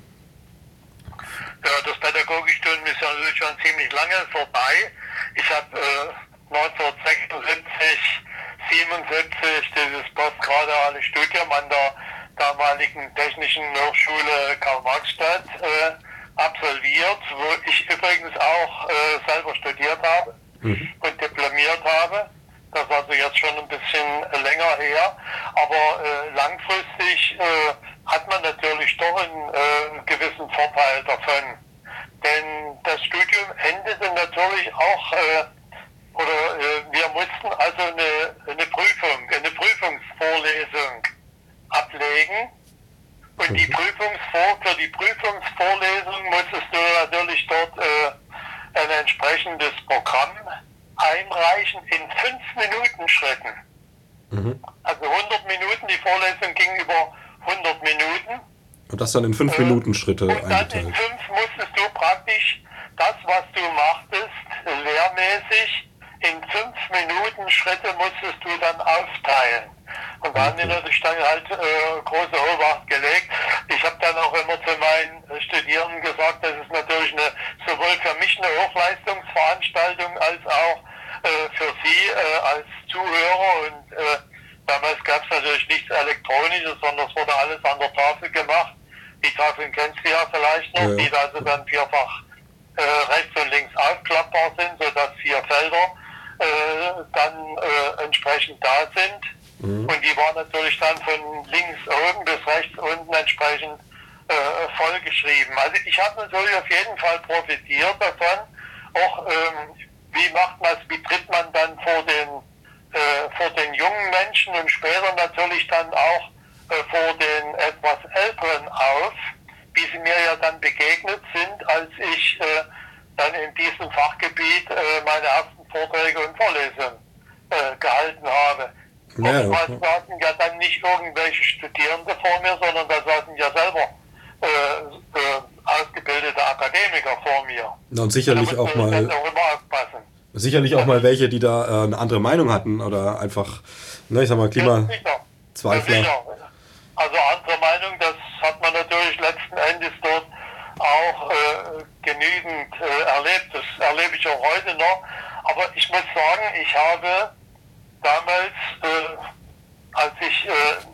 Ja, das Pädagogikstudium ist ja natürlich schon ziemlich lange vorbei. Ich habe äh, neunzehnhundertsechsundsiebzig, siebenundsiebzig dieses postgraduale Studium an der damaligen Technischen Hochschule Karl-Marx-Stadt äh, absolviert, wo ich übrigens auch äh, selber studiert habe mhm. und diplomiert habe. Das ist also jetzt schon ein bisschen länger her. Aber äh, langfristig äh, hat man natürlich doch einen äh, gewissen Vorteil davon. Denn das Studium endete natürlich auch, äh, oder äh, wir mussten also eine, eine Prüfung, eine Prüfungsvorlesung ablegen. Und die Prüfungsvor für die Prüfungsvorlesung musstest du natürlich dort äh, ein entsprechendes Programm einreichen in fünf Minuten Schritten. Mhm. Also hundert Minuten, die Vorlesung ging über hundert Minuten. Und das dann in fünf äh, Minuten Schritte und eingeteilt. Und dann in fünf musstest du praktisch das, was du machtest, lehrmäßig, in fünf Minuten Schritte musstest du dann aufteilen. Und da haben die natürlich dann halt äh, große Obacht gelegt. Ich habe dann auch immer zu meinen Studierenden gesagt, das ist natürlich eine, sowohl für mich eine Hochleistungsveranstaltung als auch äh, für sie äh, als Zuhörer. Und äh, damals gab es natürlich nichts Elektronisches, sondern es wurde alles an der Tafel gemacht. Die Tafeln kennst du ja vielleicht noch, ja, die also dann vierfach äh, rechts und links aufklappbar sind, sodass vier Felder äh, dann äh, entsprechend da sind. Mhm. Und die waren natürlich dann von links oben bis rechts unten entsprechend äh, vollgeschrieben. Also ich habe natürlich auf jeden Fall profitiert davon. Auch ähm, wie macht man es, wie tritt man dann vor den, äh, vor den jungen Menschen und später natürlich dann auch äh, vor den etwas Älteren auf, wie sie mir ja dann begegnet sind, als ich äh, dann in diesem Fachgebiet äh, meine ersten Vorträge und Vorlesungen äh, gehalten habe. Ja, Oftmals ja. saßen ja dann nicht irgendwelche Studierende vor mir, sondern da saßen ja selber äh, äh, ausgebildete Akademiker vor mir. Und sicherlich auch mal auch immer aufpassen. Sicherlich auch mal welche, die da äh, eine andere Meinung hatten oder einfach, ne, ich sag mal, Klimazweifler. Ja, also andere Meinung, das hat man natürlich letzten Endes dort auch äh, genügend äh, erlebt. Das erlebe ich auch heute noch. Aber ich muss sagen, ich habe damals, äh, als ich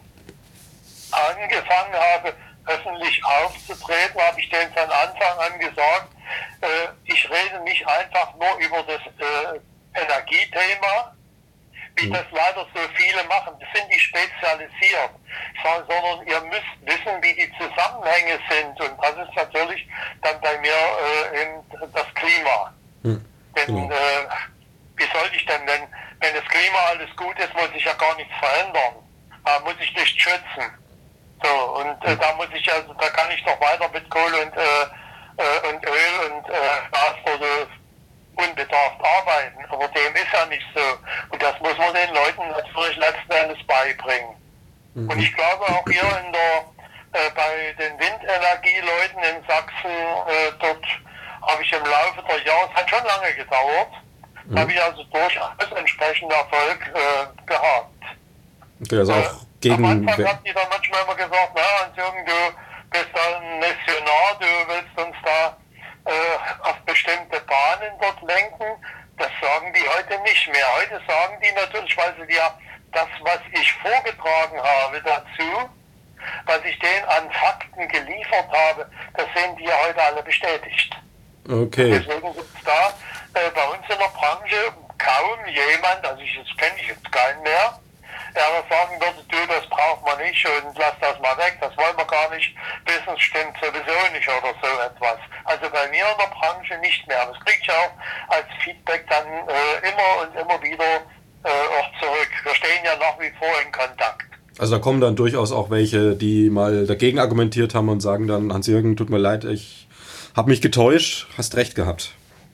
äh, angefangen habe, öffentlich aufzutreten, habe ich denen von Anfang an gesagt, äh, ich rede nicht einfach nur über das äh, Energiethema, wie mhm. das leider so viele machen. Das sind die spezialisiert, sondern ihr müsst wissen, wie die Zusammenhänge sind. Und das ist natürlich dann bei mir äh, eben das Klima. Mhm. Denn genau. äh, wie soll ich denn, denn wenn das Klima alles gut ist, muss ich ja gar nichts verändern. Da muss ich nicht schützen. So, und äh, da muss ich also, da kann ich doch weiter mit Kohle und, äh, äh, und Öl und äh, Gas oder unbedarft arbeiten. Aber dem ist ja nicht so. Und das muss man den Leuten natürlich letzten Endes beibringen. Mhm. Und ich glaube auch hier in der, äh, bei den Windenergieleuten in Sachsen, äh, dort habe ich im Laufe der Jahre, es hat schon lange gedauert, mhm. habe ich also durchaus entsprechenden Erfolg äh, gehabt. Okay, also auch äh, gegen... Am Anfang hat die dann manchmal immer gesagt, na Hans-Jürgen, du bist ein Missionar, du willst uns da äh, auf bestimmte Bahnen dort lenken. Das sagen die heute nicht mehr. Heute sagen die natürlich, weil sie ja das, was ich vorgetragen habe dazu, was ich denen an Fakten geliefert habe, das sehen die ja heute alle bestätigt. Okay. Deswegen gibt es da äh, bei uns in der Branche kaum jemand, also ich jetzt kenne ich jetzt keinen mehr, der aber sagen würde, du, das braucht man nicht und lass das mal weg, das wollen wir gar nicht, Business stimmt sowieso nicht oder so etwas. Also bei mir in der Branche nicht mehr. Das kriege ich auch als Feedback dann äh, immer und immer wieder äh, auch zurück. Wir stehen ja nach wie vor in Kontakt. Also da kommen dann durchaus auch welche, die mal dagegen argumentiert haben und sagen dann, Hans-Jürgen, tut mir leid, ich habe mich getäuscht, hast recht gehabt.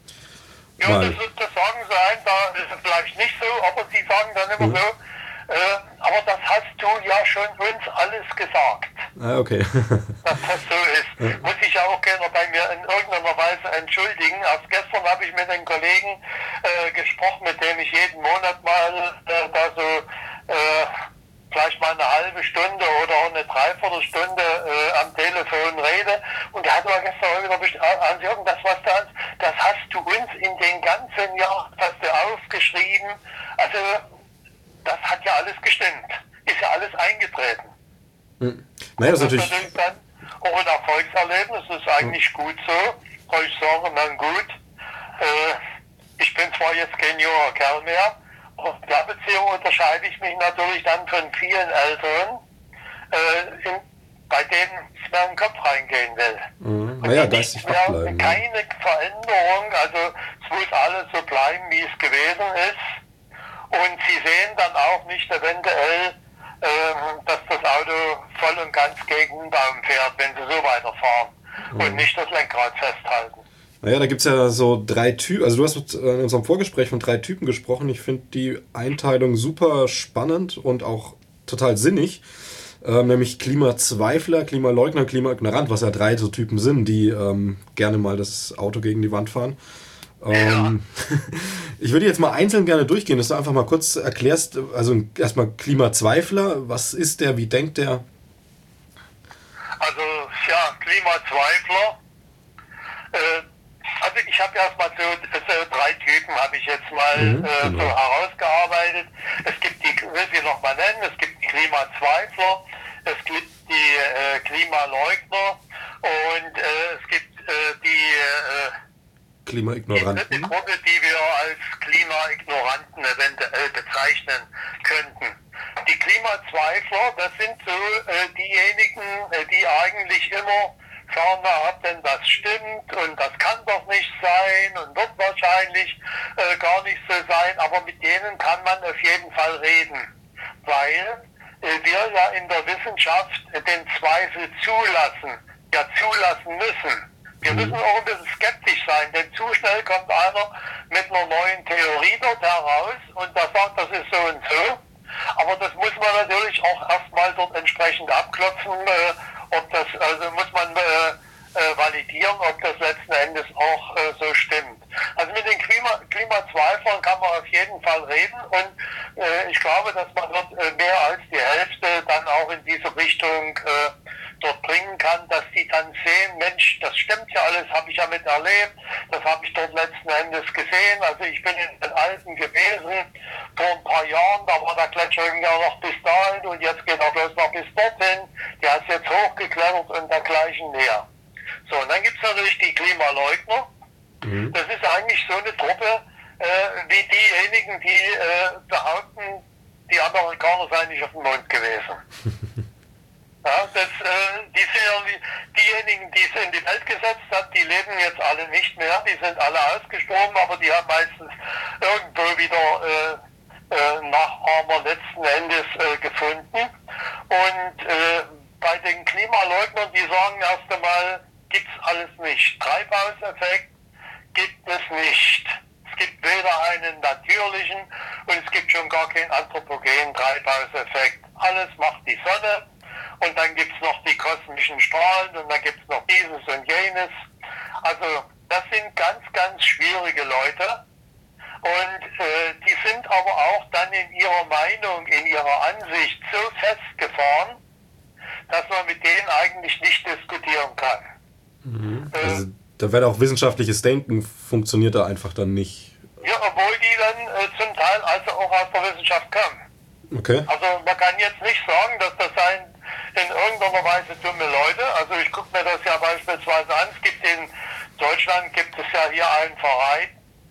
Ja, das, das sagen sie einfach, das ist vielleicht nicht so, aber sie sagen dann immer mhm. so, äh, aber das hast du ja schon uns alles gesagt. Ah, okay. Dass das so ist. Ja. Muss ich ja auch gerne bei mir in irgendeiner Weise entschuldigen. Erst gestern habe ich mit einem Kollegen äh, gesprochen, mit dem ich jeden Monat mal äh, da so äh, vielleicht mal eine halbe Stunde oder auch eine Dreiviertelstunde äh, am Telefon rede. Und der hat aber gestern auch wieder bestimmt, Hans-Jürgen, das was du hast, das hast du uns in den ganzen Jahren, hast du aufgeschrieben. Also das hat ja alles gestimmt. Ist ja alles eingetreten. Hm. Naja, das, das ist natürlich dann auch ein Erfolgserlebnis. Das ist eigentlich hm. gut so. Kann ich sagen, dann gut. Äh, ich bin zwar jetzt kein junger Kerl mehr, aber in der Beziehung unterscheide ich mich natürlich dann von vielen Älteren, äh, in, bei denen es mir in den Kopf reingehen will. Mhm. Naja, geistig wach bleiben. Keine Veränderung, also es muss alles so bleiben, wie es gewesen ist. Und sie sehen dann auch nicht eventuell, ähm, dass das Auto voll und ganz gegen den Baum fährt, wenn sie so weiterfahren mhm. und nicht das Lenkrad festhalten. Naja, da gibt es ja so drei Typen, also du hast in unserem Vorgespräch von drei Typen gesprochen. Ich finde die Einteilung super spannend und auch total sinnig. Ähm, nämlich Klimazweifler, Klimaleugner, Klimaignorant, was ja drei so Typen sind, die ähm, gerne mal das Auto gegen die Wand fahren. Ähm, ja. Ich würde jetzt mal einzeln gerne durchgehen, dass du einfach mal kurz erklärst, also erstmal Klimazweifler, was ist der, wie denkt der? Also ja, Klimazweifler, äh, also ich habe erstmal so, so drei Typen habe ich jetzt mal mhm, äh, genau. so herausgearbeitet. Es gibt die, will ich noch mal nennen, es gibt die Klimazweifler, es gibt die äh, Klimaleugner und äh, es gibt äh, die äh, Klimaignoranten. Die Gruppe, die wir als Klimaignoranten eventuell bezeichnen könnten. Die Klimazweifler, das sind so äh, diejenigen, äh, die eigentlich immer schauen, na, ob denn das stimmt und das kann doch nicht sein und wird wahrscheinlich äh, gar nicht so sein, aber mit denen kann man auf jeden Fall reden, weil äh, wir ja in der Wissenschaft äh, den Zweifel zulassen, ja zulassen müssen. Wir müssen auch ein bisschen skeptisch sein, denn zu schnell kommt einer mit einer neuen Theorie dort heraus und der sagt, das ist so und so. Aber das muss man natürlich auch erstmal dort entsprechend abklopfen, äh, ob das, also muss man äh, äh, validieren, ob das letzten Endes auch äh, so stimmt. Also mit den Klima, Klimazweiflern kann man auf jeden Fall reden und äh, ich glaube, dass man dort äh, mehr als die Hälfte dann auch in diese Richtung äh, dort bringen kann, dass die dann sehen, Mensch, das stimmt ja alles, habe ich ja mit erlebt, das habe ich dort letzten Endes gesehen. Also ich bin in den Alpen gewesen vor ein paar Jahren, da war der Gletscher ja noch bis dahin und jetzt geht er bloß noch bis dorthin, der ist jetzt hochgeklettert und dergleichen mehr. So, und dann gibt es natürlich die Klimaleugner. Mhm. Das ist eigentlich so eine Truppe äh, wie diejenigen, die äh, behaupten, die Amerikaner seien nicht auf dem Mond gewesen. Ja, das, äh, die sind ja die, diejenigen, die es in die Welt gesetzt hat, die leben jetzt alle nicht mehr, die sind alle ausgestorben, aber die haben meistens irgendwo wieder äh, äh, Nachahmer letzten Endes äh, gefunden. Und äh, bei den Klimaleugnern, die sagen erst einmal, gibt es alles nicht. Treibhauseffekt gibt es nicht. Es gibt weder einen natürlichen und es gibt schon gar keinen anthropogenen Treibhauseffekt. Alles macht die Sonne. Und dann gibt es noch die kosmischen Strahlen und dann gibt es noch dieses und jenes. Also das sind ganz, ganz schwierige Leute. Und äh, die sind aber auch dann in ihrer Meinung, in ihrer Ansicht so festgefahren, dass man mit denen eigentlich nicht diskutieren kann. Mhm. Äh, also da wird auch wissenschaftliches Denken funktioniert da einfach dann nicht. Ja, obwohl die dann äh, zum Teil also auch aus der Wissenschaft kommen. Okay. Also man kann jetzt nicht sagen, dass das seien in irgendeiner Weise dumme Leute. Also ich gucke mir das ja beispielsweise an. Es gibt in Deutschland gibt es ja hier einen Verein,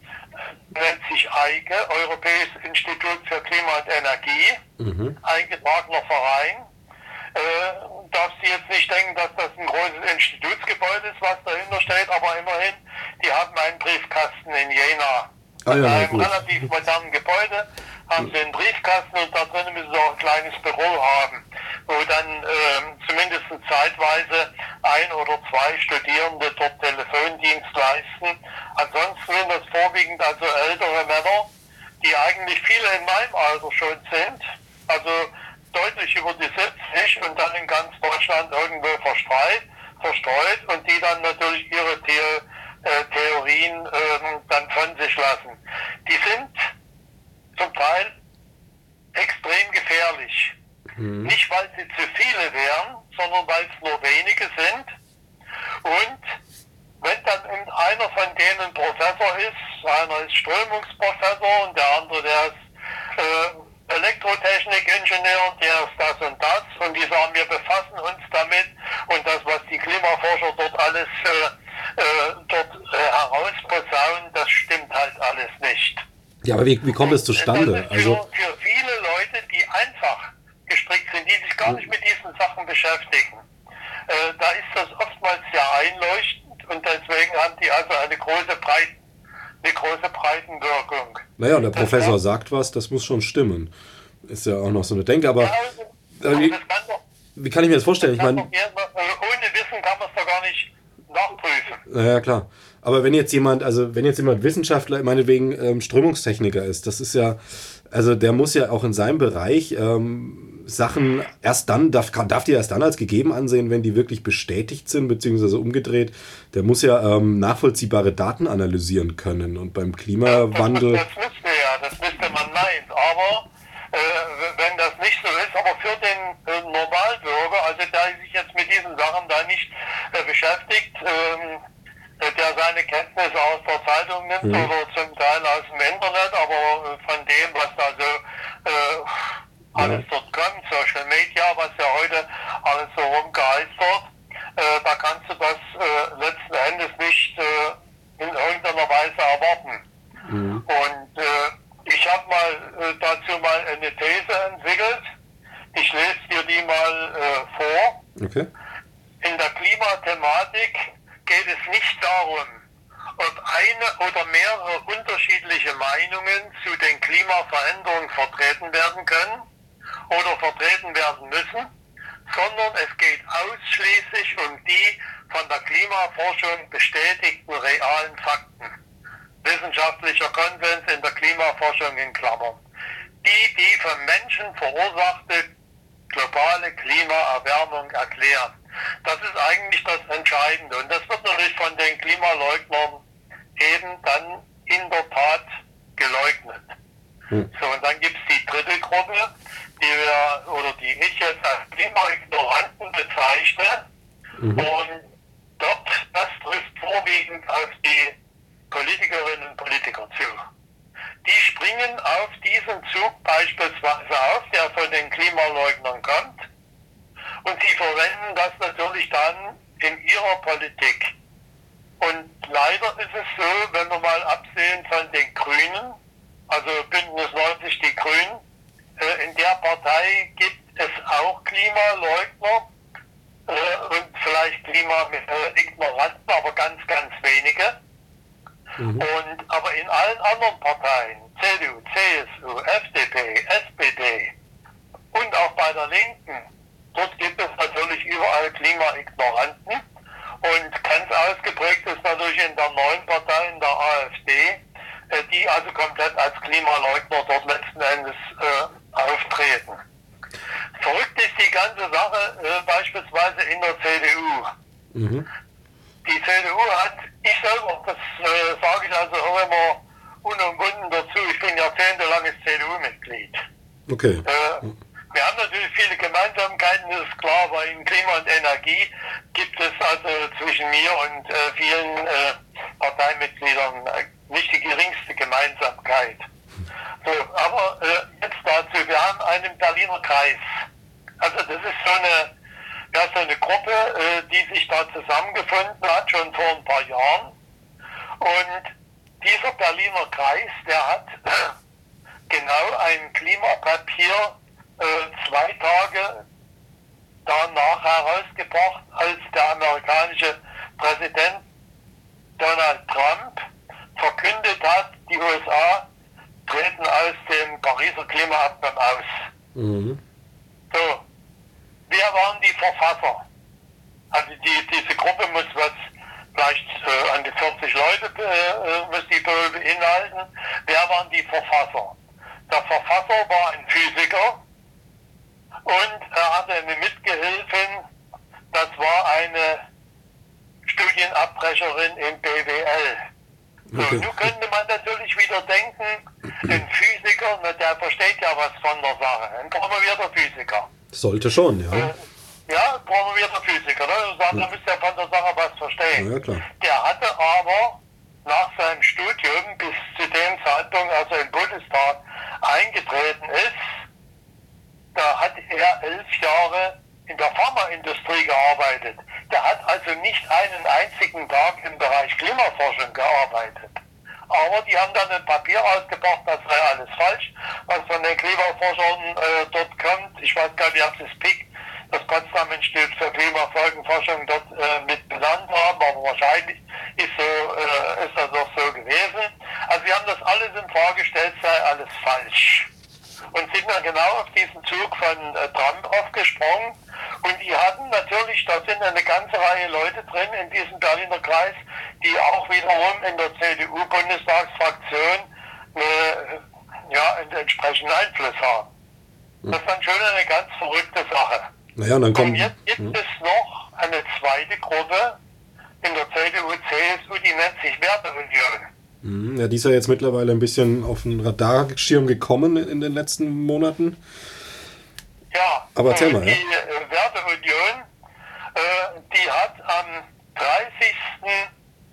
nennt sich EIGE, Europäisches Institut für Klima und Energie, mhm. eingetragener Verein. Äh, darfst du jetzt nicht denken, dass das ein großes Institutsgebäude ist, was dahinter steht, aber immerhin, die haben einen Briefkasten in Jena. Ah, ja, in einem gut. relativ modernen Gebäude haben sie einen Briefkasten und da drinnen müssen sie auch ein kleines Büro haben, wo dann ähm, zumindest zeitweise ein oder zwei Studierende dort Telefondienst leisten. Ansonsten sind das vorwiegend also ältere Männer, die eigentlich viele in meinem Alter schon sind, also deutlich über die siebzig und dann in ganz Deutschland irgendwo verstreut, verstreut und die dann natürlich ihre The- äh, Theorien ähm, dann von sich lassen. Die sind zum Teil extrem gefährlich. Mhm. Nicht, weil sie zu viele wären, sondern weil es nur wenige sind. Und wenn dann einer von denen Professor ist, einer ist Strömungsprofessor und der andere, der ist äh, Elektrotechnikingenieur, der ist das und das und die sagen, wir befassen uns damit und das, was die Klimaforscher dort alles äh, äh, dort äh, herausposaunen, das stimmt halt alles nicht. Ja, aber wie, wie kommt es zustande? Das ist für, für viele Leute, die einfach gestrickt sind, die sich gar nicht mit diesen Sachen beschäftigen, äh, da ist das oftmals sehr einleuchtend und deswegen haben die also eine große Breite. Eine große Breitenwirkung. Naja, und der Professor das, sagt was, das muss schon stimmen. Ist ja auch noch so eine Denke, aber, ja, also, äh, wie, kann doch, wie kann ich mir das vorstellen? Ich meine, ohne Wissen kann man es doch gar nicht nachprüfen. Naja, klar. Aber wenn jetzt jemand, also wenn jetzt jemand Wissenschaftler, meinetwegen ähm, Strömungstechniker ist, das ist ja, also der muss ja auch in seinem Bereich ähm, Sachen erst dann, darf, darf die erst dann als gegeben ansehen, wenn die wirklich bestätigt sind, beziehungsweise umgedreht. Der muss ja ähm, nachvollziehbare Daten analysieren können. Und beim Klimawandel... Das, das müsste ja, das müsste man meinen. Aber äh, wenn das nicht so ist, aber für den äh, Normalbürger, also der sich jetzt mit diesen Sachen da nicht äh, beschäftigt, ähm, der seine Kenntnisse aus der Zeitung nimmt mhm. oder zum Teil aus dem Internet, aber von dem, was da so äh, alles ja. dort kommt, Social Media, was ja heute alles so rumgeistert, äh, da kannst du das äh, letzten Endes nicht äh, in irgendeiner Weise erwarten. Mhm. Und äh, ich habe mal äh, dazu mal eine These entwickelt. Ich lese dir die mal äh, vor. Okay. In der Klimathematik geht es nicht darum, ob eine oder mehrere unterschiedliche Meinungen zu den Klimaveränderungen vertreten werden können oder vertreten werden müssen, sondern es geht ausschließlich um die von der Klimaforschung bestätigten realen Fakten. Wissenschaftlicher Konsens in der Klimaforschung in Klammern. Die, die vom Menschen verursachte globale Klimaerwärmung erklären. Das ist eigentlich das Entscheidende. Und das wird natürlich von den Klimaleugnern eben dann in der Tat geleugnet. Hm. So, und dann gibt es die dritte Gruppe, die wir, oder die ich jetzt als Klimaignoranten bezeichne. Mhm. Und dort, das trifft vorwiegend auf die Politikerinnen und Politiker zu. Die springen auf diesen Zug beispielsweise auf, der von den Klimaleugnern kommt. Und sie verwenden das natürlich dann in ihrer Politik. Und leider ist es so, wenn wir mal absehen von den Grünen, also Bündnis neunzig die Grünen, äh, in der Partei gibt es auch Klimaleugner äh, und vielleicht Klimaignoranten, aber ganz, ganz wenige. Mhm. Und, aber in allen anderen Parteien, C D U, C S U, F D P, S P D und auch bei der Linken, dort gibt es natürlich überall Klimaignoranten und ganz ausgeprägt ist natürlich in der neuen Partei, in der AfD, die also komplett als Klimaleugner dort letzten Endes äh, auftreten. Verrückt ist die ganze Sache äh, beispielsweise in der C D U. Mhm. Die C D U hat, ich selber, das äh, sage ich also auch immer unumwunden dazu, ich bin jahrzehntelanges C D U-Mitglied. Okay. Äh, Wir haben natürlich viele Gemeinsamkeiten, das ist klar, weil in Klima und Energie gibt es also zwischen mir und äh, vielen äh, Parteimitgliedern äh, nicht die geringste Gemeinsamkeit. So, aber äh, jetzt dazu, wir haben einen Berliner Kreis. Also das ist so eine, ja, so eine Gruppe, äh, die sich da zusammengefunden hat, schon vor ein paar Jahren. Und dieser Berliner Kreis, der hat äh, genau ein Klimapapier Äh, zwei Tage danach herausgebracht, als der amerikanische Präsident Donald Trump verkündet hat, die U S A treten aus dem Pariser Klimaabkommen aus. Mhm. So, wer waren die Verfasser? Also die, diese Gruppe muss was, vielleicht äh, an die vierzig Leute äh, muss die beinhalten. Wer waren die Verfasser? Der Verfasser war ein Physiker, und er hatte eine Mitgehilfin, das war eine Studienabbrecherin im B W L. So, okay. Nun könnte man natürlich wieder denken, ein Physiker, der versteht ja was von der Sache, ein promovierter Physiker. Sollte schon, ja. Äh, ja, promovierter Physiker, ne? Sagen, ja. Da müsste er von der Sache was verstehen. Ja, klar. Der hatte aber nach seinem Studium bis zu dem Zeitpunkt, als er im Bundestag eingetreten ist, da hat er elf Jahre in der Pharmaindustrie gearbeitet. Der hat also nicht einen einzigen Tag im Bereich Klimaforschung gearbeitet. Aber die haben dann ein Papier ausgebracht, das sei alles falsch, was von den Klimaforschern äh, dort kommt. Ich weiß gar nicht, ob sie das P I C, das Potsdam Institut für Klimafolgenforschung, dort äh, mit benannt haben, aber wahrscheinlich ist, so, äh, ist das doch so gewesen. Also wir haben das alles in Frage gestellt, sei alles falsch. Und sind dann genau auf diesen Zug von äh, Trump aufgesprungen. Und die hatten natürlich, da sind eine ganze Reihe Leute drin in diesem Berliner Kreis, die auch wiederum in der C D U-Bundestagsfraktion eine, ja, einen entsprechenden Einfluss haben. Das ist dann schon eine ganz verrückte Sache. Naja, und dann kommt, und jetzt gibt hm. es noch eine zweite Gruppe in der C D U, C S U, die nennt sich Werteunion. Ja, die ist ja jetzt mittlerweile ein bisschen auf den Radarschirm gekommen in den letzten Monaten. Ja, aber erzähl mal, die ja. äh, Werteunion, äh, die hat am dreißigsten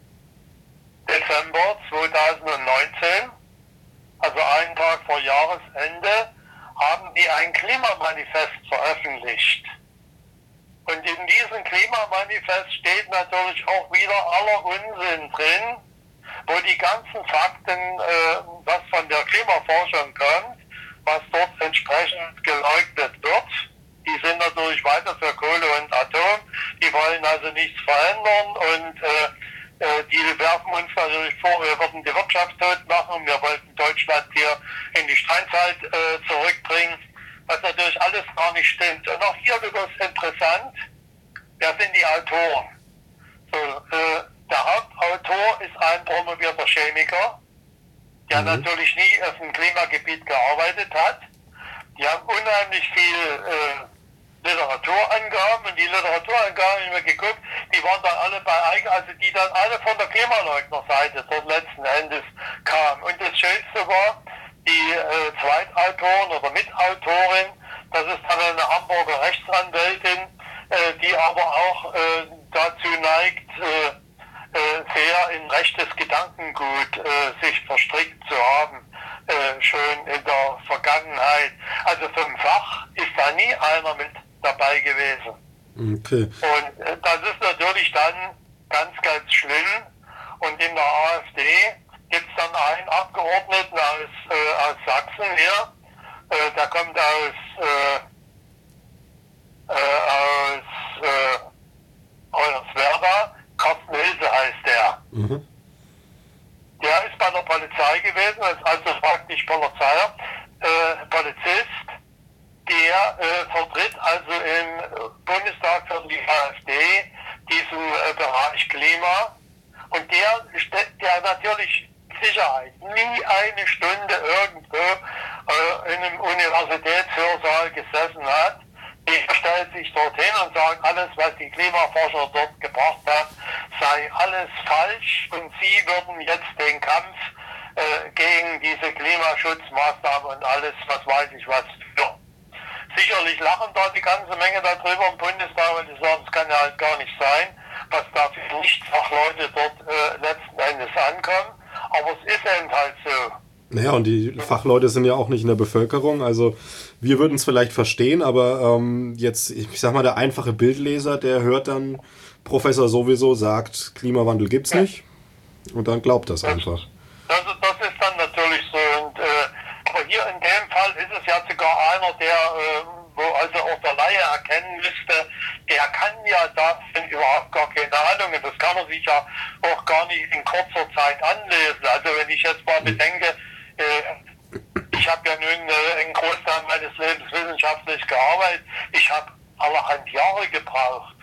Dezember zweitausendneunzehn, also einen Tag vor Jahresende, haben die ein Klimamanifest veröffentlicht. Und in diesem Klimamanifest steht natürlich auch wieder aller Unsinn drin, wo die ganzen Fakten, äh, was von der Klimaforschung kommt, was dort entsprechend geleugnet wird. Die sind natürlich weiter für Kohle und Atom. Die wollen also nichts verändern und äh, äh, die werfen uns natürlich vor, wir würden die Wirtschaft tot machen. Wir wollten Deutschland hier in die Steinzeit äh, zurückbringen, was natürlich alles gar nicht stimmt. Und auch hier wird es interessant, wer sind die Autoren? So, äh, der Hauptautor ist ein promovierter Chemiker, der mhm. natürlich nie auf dem Klimagebiet gearbeitet hat. Die haben unheimlich viel äh, Literaturangaben und die Literaturangaben, die wir geguckt, die waren dann alle bei eigen, also die dann alle von der Klimaleugnerseite dort letzten Endes kamen. Und das Schönste war, die äh, Zweitautorin oder Mitautorin, das ist dann eine Hamburger Rechtsanwältin, äh, die aber auch äh, dazu neigt, äh, äh, sehr in rechtes Gedankengut äh, sich verstrickt zu haben, äh, schon in der Vergangenheit. Also vom Fach ist da nie einer mit dabei gewesen. Okay. Und äh, das ist natürlich dann ganz, ganz schlimm. Und in der AfD gibt es dann einen Abgeordneten aus, äh, aus Sachsen hier, äh, der kommt aus, äh, äh, aus äh, Hoyerswerda, Carsten Hilse heißt der. Mhm. Der ist bei der Polizei gewesen, ist also praktisch Polizei, äh, Polizist, der äh, vertritt also im Bundestag für die AfD diesen äh, Bereich Klima und der, der natürlich Sicherheit nie eine Stunde irgendwo äh, in einem Universitätshörsaal gesessen hat. Der stellt sich dorthin und sagt, alles, was die Klimaforscher dort gebracht haben, sei alles falsch und sie würden jetzt den Kampf äh, gegen diese Klimaschutzmaßnahmen und alles, was weiß ich was, führen. Sicherlich lachen da die ganze Menge darüber im Bundestag, weil die sagen, es kann ja halt gar nicht sein, was da für Nichtfachleute dort äh, letzten Endes ankommen. Aber es ist eben halt so. Naja, und die Fachleute sind ja auch nicht in der Bevölkerung, also wir würden es vielleicht verstehen, aber ähm, jetzt, ich sag mal, der einfache Bildleser, der hört dann, Professor sowieso sagt, Klimawandel gibt's ja. nicht und dann glaubt das, das einfach. Das, das ist dann natürlich so und äh, aber hier in dem Fall ist es ja sogar einer, der, äh, wo also auch der Laie erkennen müsste, der kann ja davon überhaupt gar keine Ahnung und das kann er sich ja auch gar nicht in kurzer Zeit anlesen. Also wenn ich jetzt mal bedenke, äh, ich habe ja nun äh, einen Großteil meines Lebens wissenschaftlich gearbeitet, ich habe allerhand Jahre gebraucht,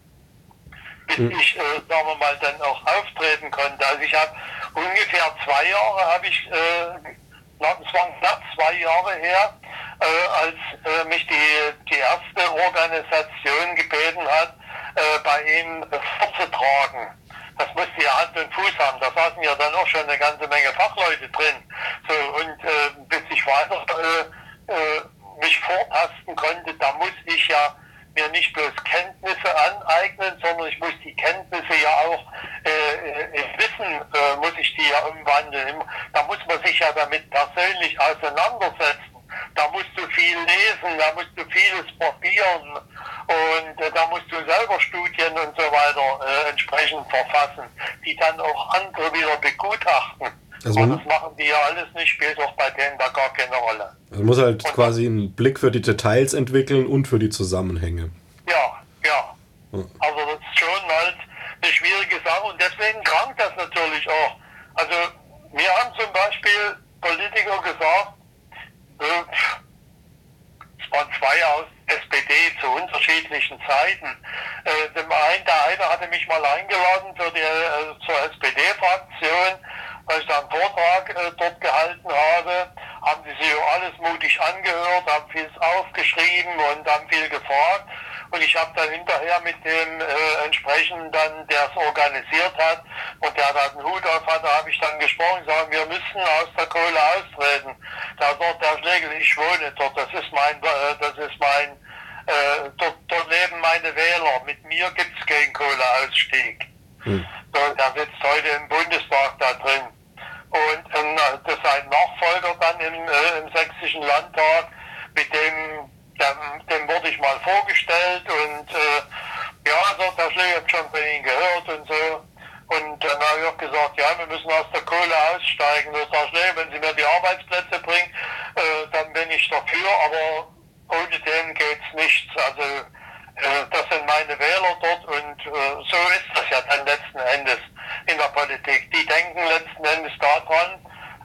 bis mhm. ich, äh, sagen wir mal, dann auch auftreten konnte. Also ich habe ungefähr zwei Jahre, habe ich, äh, es waren knapp zwei Jahre her, äh, als äh, mich die, die erste Organisation gebeten hat, äh, bei ihnen äh, vorzutragen. Das musste ja Hand und Fuß haben. Da saßen ja dann auch schon eine ganze Menge Fachleute drin. So, und äh, bis ich weiter äh, äh, mich vortasten konnte, da muss ich ja mir nicht bloß Kenntnisse aneignen, sondern ich muss die Kenntnisse ja auch äh, in Wissen, äh, muss ich die ja umwandeln. Da muss man sich ja damit persönlich auseinandersetzen. Da musst du viel lesen, da musst du vieles probieren und äh, da musst du selber Studien und so weiter äh, entsprechend verfassen, die dann auch andere wieder begutachten. Also und das machen die ja alles nicht, spielt auch bei denen da gar keine Rolle. Also muss halt und quasi einen Blick für die Details entwickeln und für die Zusammenhänge. Ja, ja. Hm. Also das ist schon halt eine schwierige Sache und deswegen krankt das natürlich auch. Also mir haben zum Beispiel Politiker gesagt, es waren zwei aus S P D zu unserer unterschiedlichen Zeiten. Äh, dem einen, der eine hatte mich mal eingeladen für die, äh, zur S P D-Fraktion, weil ich da einen Vortrag äh, dort gehalten habe. Haben die sich alles mutig angehört, haben viel aufgeschrieben und haben viel gefragt. Und ich habe dann hinterher mit dem äh, entsprechenden dann, der es organisiert hat und der da einen Hut auf hatte, habe ich dann gesprochen, gesagt, wir müssen aus der Kohle austreten. Da dort der Schlegel, ich wohne dort, das ist mein, äh, das ist mein, äh, dort, dort leben meine Wähler. Mit mir gibt's keinen Kohleausstieg. Hm. So, der sitzt heute im Bundestag da drin. Und äh, das ist ein Nachfolger dann im, äh, im Sächsischen Landtag, mit dem Dem, dem wurde ich mal vorgestellt und äh, ja, so, der Schläger hat schon von Ihnen gehört und so. Und dann habe ich auch gesagt, ja, wir müssen aus der Kohle aussteigen. Das sagt Schläger, wenn Sie mir die Arbeitsplätze bringen, äh, dann bin ich dafür, aber ohne den geht's nichts. Also äh, das sind meine Wähler dort und äh, so ist das ja dann letzten Endes in der Politik. Die denken letzten Endes daran,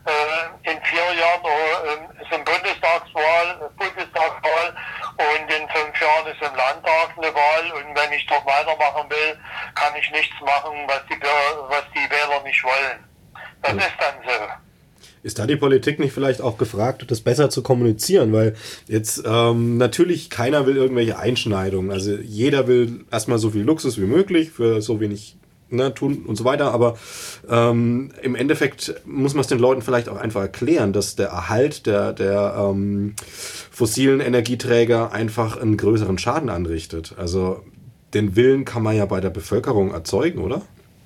in vier Jahren äh, ist eine Bundestagswahl, Bundestagswahl und in fünf Jahren ist im Landtag eine Wahl und wenn ich dort weitermachen will, kann ich nichts machen, was die, was die Wähler nicht wollen. Das ja. ist dann so. Ist da die Politik nicht vielleicht auch gefragt, das besser zu kommunizieren? Weil jetzt ähm, natürlich keiner will irgendwelche Einschneidungen. Also jeder will erstmal so viel Luxus wie möglich für so wenig Ne, tun und so weiter, aber ähm, im Endeffekt muss man es den Leuten vielleicht auch einfach erklären, dass der Erhalt der, der ähm, fossilen Energieträger einfach einen größeren Schaden anrichtet. Also den Willen kann man ja bei der Bevölkerung erzeugen, oder?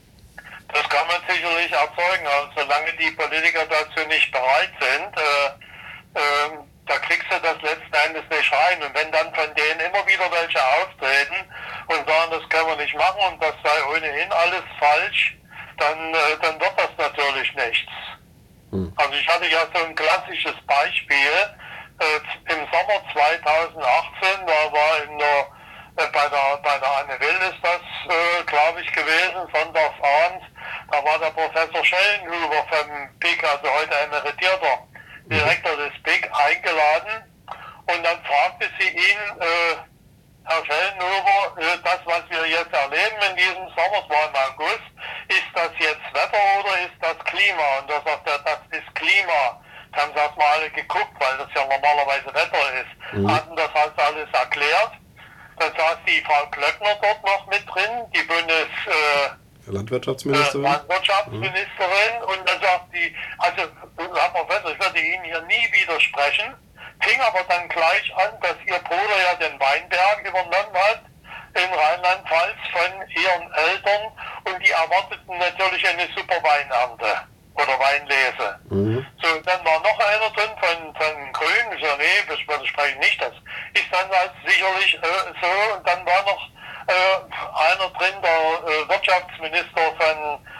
Das kann man sicherlich erzeugen, also solange die Politiker dazu nicht bereit sind, äh, äh, da kriegst du das letzten Endes nicht rein. Und wenn dann von denen immer wieder welche auftreten und sagen, das können wir nicht machen und das sei ohnehin alles falsch, dann, äh, dann wird das natürlich nichts. Hm. Also ich hatte ja so ein klassisches Beispiel. Äh, im Sommer zweitausendachtzehn, da war in der, äh, bei der, bei der Anne Will ist das, äh, glaube ich, gewesen, sonntagsabends, da war der Professor Schellenhuber vom P I C, also heute emeritierter Direktor des P I C, eingeladen und dann fragte sie ihn, äh, Herr Schellenhuber, äh, das, was wir jetzt erleben in diesem Sommer, es war im August, ist das jetzt Wetter oder ist das Klima? Und da sagt er, das ist Klima. Da haben sie erstmal alle geguckt, weil das ja normalerweise Wetter ist. Mhm. Hatten das halt alles erklärt. Dann saß die Frau Klöckner dort noch mit drin, die Bundes... Äh, Landwirtschaftsministerin. Äh, Landwirtschaftsministerin mhm. Und dann sagt die, also Herr Professor, ich würde Ihnen hier nie widersprechen, fing aber dann gleich an, dass Ihr Bruder ja den Weinberg übernommen hat in Rheinland-Pfalz von Ihren Eltern und die erwarteten natürlich eine super Weinernte oder Weinlese. Mhm. So, dann war noch einer drin von, von Grün, ich so, nee, das widerspreche ich nicht, das ist dann halt sicherlich äh, so und dann war noch Äh, einer drin, der äh, Wirtschaftsminister von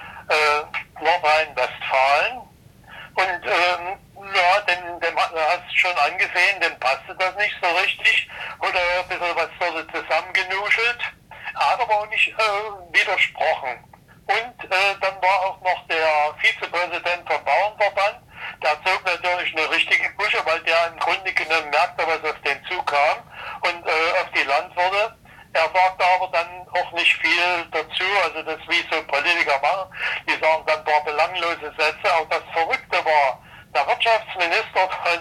äh, Nordrhein-Westfalen. Und ähm, ja, dem, dem hast du schon angesehen, dem passte das nicht so richtig. Oder ein bisschen was wurde zusammengenuschelt. Er hat aber auch nicht äh, widersprochen. Und äh, dann war auch noch der Vizepräsident vom Bauernverband. Der zog natürlich eine richtige Kusche, weil der im Grunde genommen merkte, was auf den zukam und äh, auf die Landwirte. Er sagte aber dann auch nicht viel dazu, also das wie so Politiker machen, die sagen dann ein paar belanglose Sätze. Auch das Verrückte war, der Wirtschaftsminister von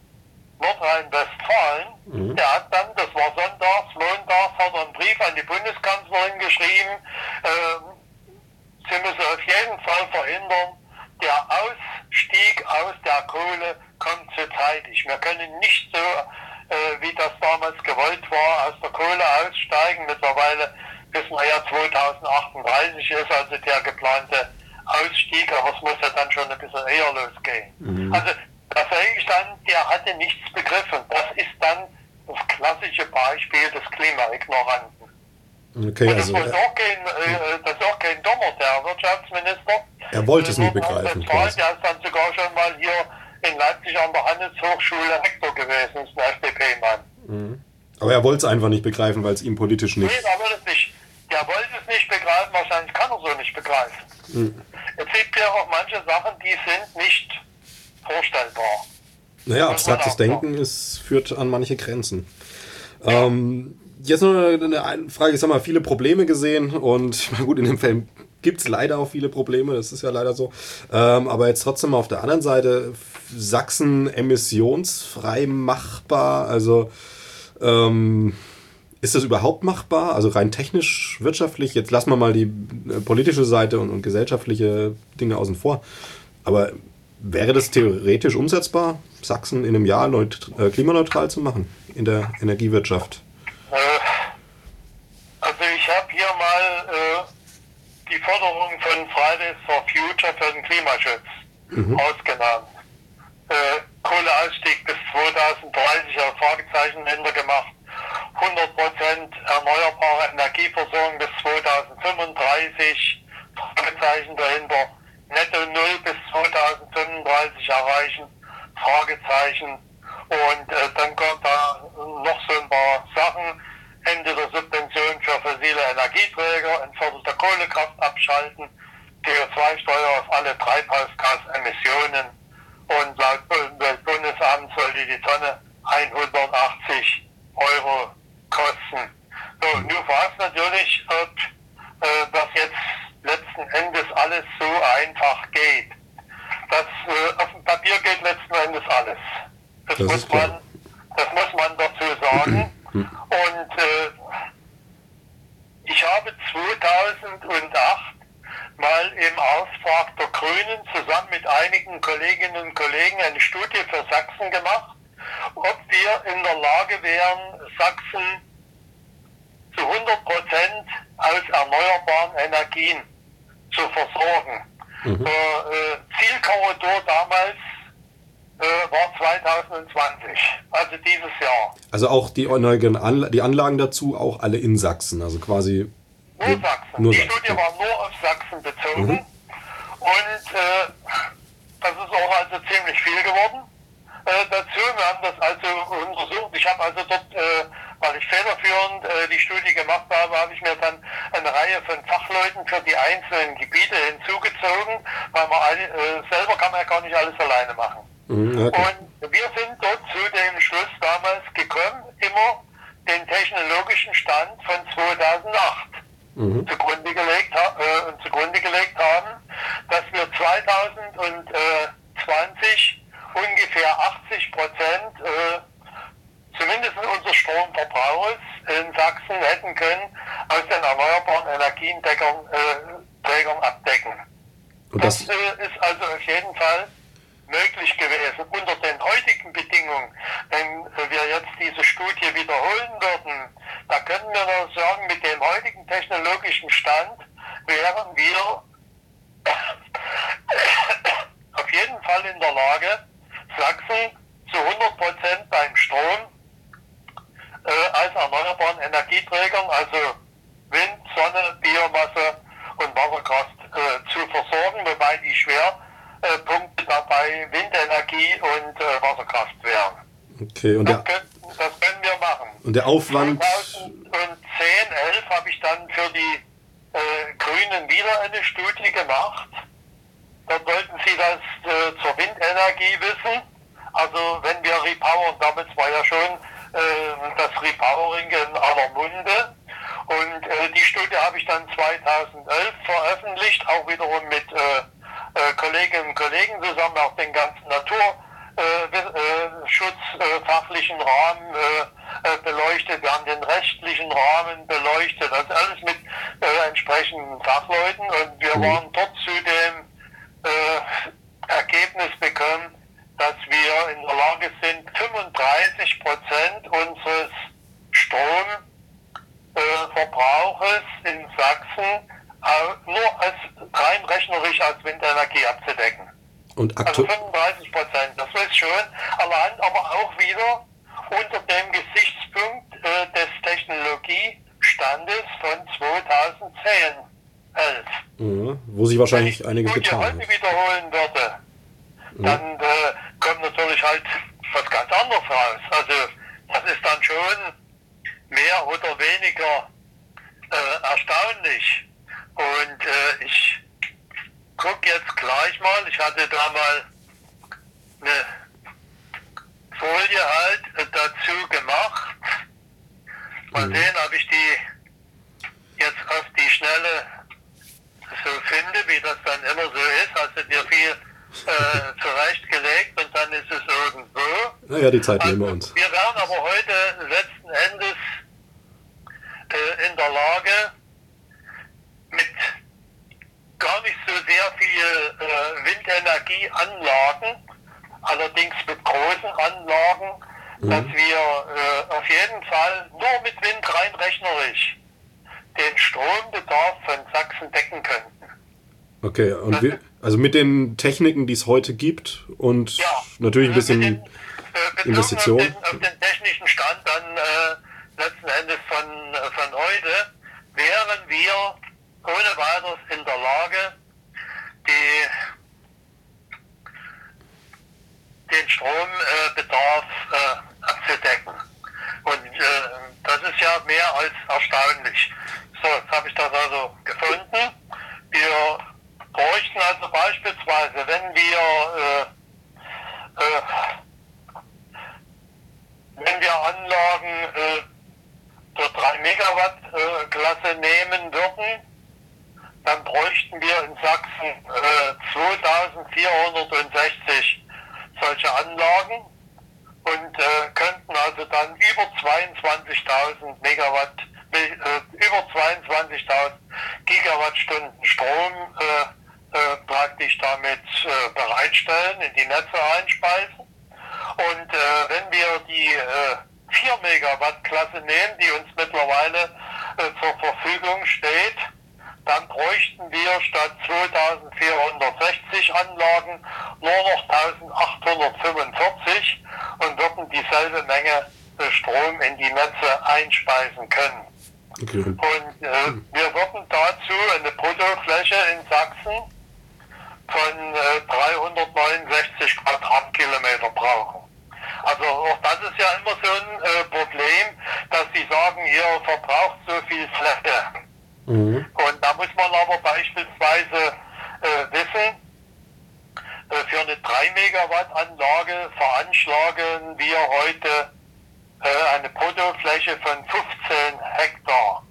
Nordrhein-Westfalen, mhm. der hat dann, das war sonntags, montags, hat er einen Brief an die Bundeskanzlerin geschrieben, äh, sie müsse auf jeden Fall verhindern, der Ausstieg aus der Kohle kommt zu zeitig. Wir können nicht so wie das damals gewollt war, aus der Kohle aussteigen. Mittlerweile wissen wir ja zweitausendachtunddreißig ist also der geplante Ausstieg, aber es muss ja dann schon ein bisschen eher losgehen. Mhm. Also da sage ich dann, der hatte nichts begriffen. Das ist dann das klassische Beispiel des Klimaignoranten. Okay, und das, also, ist auch kein, äh, das ist auch kein Dummer, der Wirtschaftsminister. Er wollte es nicht begreifen. Der ist dann sogar schon mal hier in Leipzig an der Handelshochschule Rektor gewesen, ist ein F D P-Mann. Mhm. Aber er wollte es einfach nicht begreifen, weil es ihm politisch nicht... Nee, der wollte es nicht. Der wollte es nicht begreifen, wahrscheinlich kann er so nicht begreifen. Mhm. Es gibt ja auch manche Sachen, die sind nicht vorstellbar. Naja, abstraktes Denken ist, führt an manche Grenzen. Ja. Ähm, Jetzt noch eine Frage, ich sag mal, viele Probleme gesehen und gut, in dem Film gibt es leider auch viele Probleme, das ist ja leider so. Ähm, aber jetzt trotzdem mal auf der anderen Seite, Sachsen emissionsfrei machbar, also ähm, ist das überhaupt machbar? Also rein technisch, wirtschaftlich, jetzt lassen wir mal die äh, politische Seite und, und gesellschaftliche Dinge außen vor, aber wäre das theoretisch umsetzbar, Sachsen in einem Jahr neut- äh, klimaneutral zu machen in der Energiewirtschaft? Also ich habe hier mal äh, die Forderung von Fridays for Future für den Klimaschutz mhm. ausgenommen. Äh, Kohleausstieg bis zweitausenddreißig als Fragezeichen dahinter gemacht. hundert Prozent erneuerbare Energieversorgung bis zweitausendfünfunddreißig, Fragezeichen dahinter. Netto Null bis zweitausendfünfunddreißig erreichen, Fragezeichen. Und äh, dann kommt da noch so ein paar Sachen. Ende der Subvention für fossile Energieträger, ein Viertel der Kohlekraft abschalten, C O zwei Steuer auf alle Treibhausgasemissionen und laut Umweltbundesamt sollte die Tonne hundertachtzig Euro kosten. So, nun war es natürlich, ob äh, das jetzt letzten Endes alles so einfach geht. Das äh, auf dem Papier geht letzten Endes alles. Das, das muss man, das muss man dazu sagen. Und äh, ich habe zweitausendacht mal im Auftrag der Grünen zusammen mit einigen Kolleginnen und Kollegen eine Studie für Sachsen gemacht, ob wir in der Lage wären, Sachsen zu hundert Prozent aus erneuerbaren Energien zu versorgen. Mhm. Der äh, Zielkorridor damals äh, war zweitausendzwanzig, also dieses Jahr. Also auch die, Anla- die Anlagen dazu, auch alle in Sachsen, also quasi... Nur Sachsen. Nur die Sachsen. Studie war nur auf Sachsen bezogen. Mhm. Und äh, das ist auch also ziemlich viel geworden. Äh, dazu, wir haben das also untersucht. Ich habe also dort, äh, weil ich federführend äh, die Studie gemacht habe, habe ich mir dann eine Reihe von Fachleuten für die einzelnen Gebiete hinzugezogen, weil man alle, äh, selber kann man ja gar nicht alles alleine machen. Mhm, okay. Und wir sind dort zu dem Schluss damals gekommen, immer den technologischen Stand von zweitausendacht mhm. zugrunde gelegt, äh, und zugrunde gelegt haben, dass wir zweitausendzwanzig ungefähr achtzig Prozent äh, zumindest unseres Stromverbrauchs in Sachsen hätten können aus den erneuerbaren Energienträgern äh, Trägern abdecken. Und das, das äh, ist also auf jeden Fall möglich gewesen. Unter den heutigen Bedingungen, wenn wir jetzt diese Studie wiederholen würden, da können wir nur sagen, mit dem heutigen technologischen Stand wären wir auf jeden Fall in der Lage, Sachsen zu hundert Prozent beim Strom äh, als erneuerbaren Energieträgern, also Wind, Sonne, Biomasse und Wasserkraft äh, zu versorgen, wobei die Schwerpunkte dabei Windenergie und äh, Wasserkraft wären. Okay, und das, der, können, das können wir machen. Und der Aufwand... zweitausendzehn, elf habe ich dann für die äh, Grünen wieder eine Studie gemacht. Dort wollten sie das äh, zur Windenergie wissen. Also wenn wir repowern, damals war ja schon äh, das Repowering in aller Munde. Und äh, die Studie habe ich dann zweitausendelf veröffentlicht, auch wiederum mit äh, äh, Kolleginnen und Kollegen zusammen, auch den ganzen naturschutzfachlichen äh, äh, Rahmen äh, äh, beleuchtet. Wir haben den rechtlichen Rahmen beleuchtet, also alles mit äh, entsprechenden Fachleuten. Und wir mhm. waren dort zu dem äh, Ergebnis bekommen, dass wir in der Lage sind, fünfunddreißig Prozent unseres Stromverbrauches äh, in Sachsen äh, nur als rein rechnerisch als Windenergie abzudecken. Und also fünfunddreißig Prozent, das ist schon allein, aber auch wieder unter dem Gesichtspunkt äh, des Technologiestandes von zweitausendzehn, elf. Mhm, wo sich wahrscheinlich einiges getan hat. Wenn ich die heute wiederholen würde, mhm. dann äh, kommt natürlich halt was ganz anderes raus. Also das ist dann schon mehr oder weniger äh, erstaunlich. Und äh, ich gucke jetzt gleich mal, ich hatte da mal eine Folie halt äh, dazu gemacht. Mal Mhm. sehen, ob ich die jetzt auf die Schnelle so finde, wie das dann immer so ist. Hast du dir viel äh, zurechtgelegt und dann ist es irgendwo. Naja, die Zeit nehmen wir Also, uns. wir wären aber heute letzten Endes äh, in der Lage, mit gar nicht so sehr viel äh, Windenergieanlagen, allerdings mit großen Anlagen, Mhm. dass wir äh, auf jeden Fall nur mit Wind rein rechnerisch den Strombedarf von Sachsen decken könnten. Okay, und wir, also mit den Techniken, die es heute gibt und Ja, natürlich ein äh, bisschen mit den, äh, bezogen Investition. Auf den, auf den technischen Stand dann äh, letzten Endes von, äh, von heute wären wir ohne weiteres in der Lage, die, den Strombedarf äh, abzudecken. Und äh, das ist ja mehr als erstaunlich. So, jetzt habe ich das also gefunden. Wir bräuchten also beispielsweise, wenn wir äh, äh, wenn wir Anlagen äh, der drei Megawatt äh, Klasse nehmen würden, dann bräuchten wir in Sachsen äh, zweitausendvierhundertsechzig solche Anlagen und äh, könnten also dann über zweiundzwanzigtausend Megawatt, äh, über zweiundzwanzigtausend Gigawattstunden Strom äh, äh, praktisch damit äh, bereitstellen, in die Netze einspeisen. Und äh, wenn wir die äh, vier Megawatt Klasse nehmen, die uns mittlerweile äh, zur Verfügung steht, dann bräuchten wir statt zweitausendvierhundertsechzig Anlagen nur noch eintausendachthundertfünfundvierzig und würden dieselbe Menge äh, Strom in die Netze einspeisen können. Okay. Und äh, wir würden dazu eine Bruttofläche in Sachsen von äh, dreihundertneunundsechzig Quadratkilometer brauchen. Also auch das ist ja immer so ein äh, Problem, dass sie sagen, ihr verbraucht so viel Fläche. Mhm. Und da muss man aber beispielsweise äh, wissen, äh, für eine drei Megawatt Anlage veranschlagen wir heute äh, eine Bruttofläche von fünfzehn Hektar.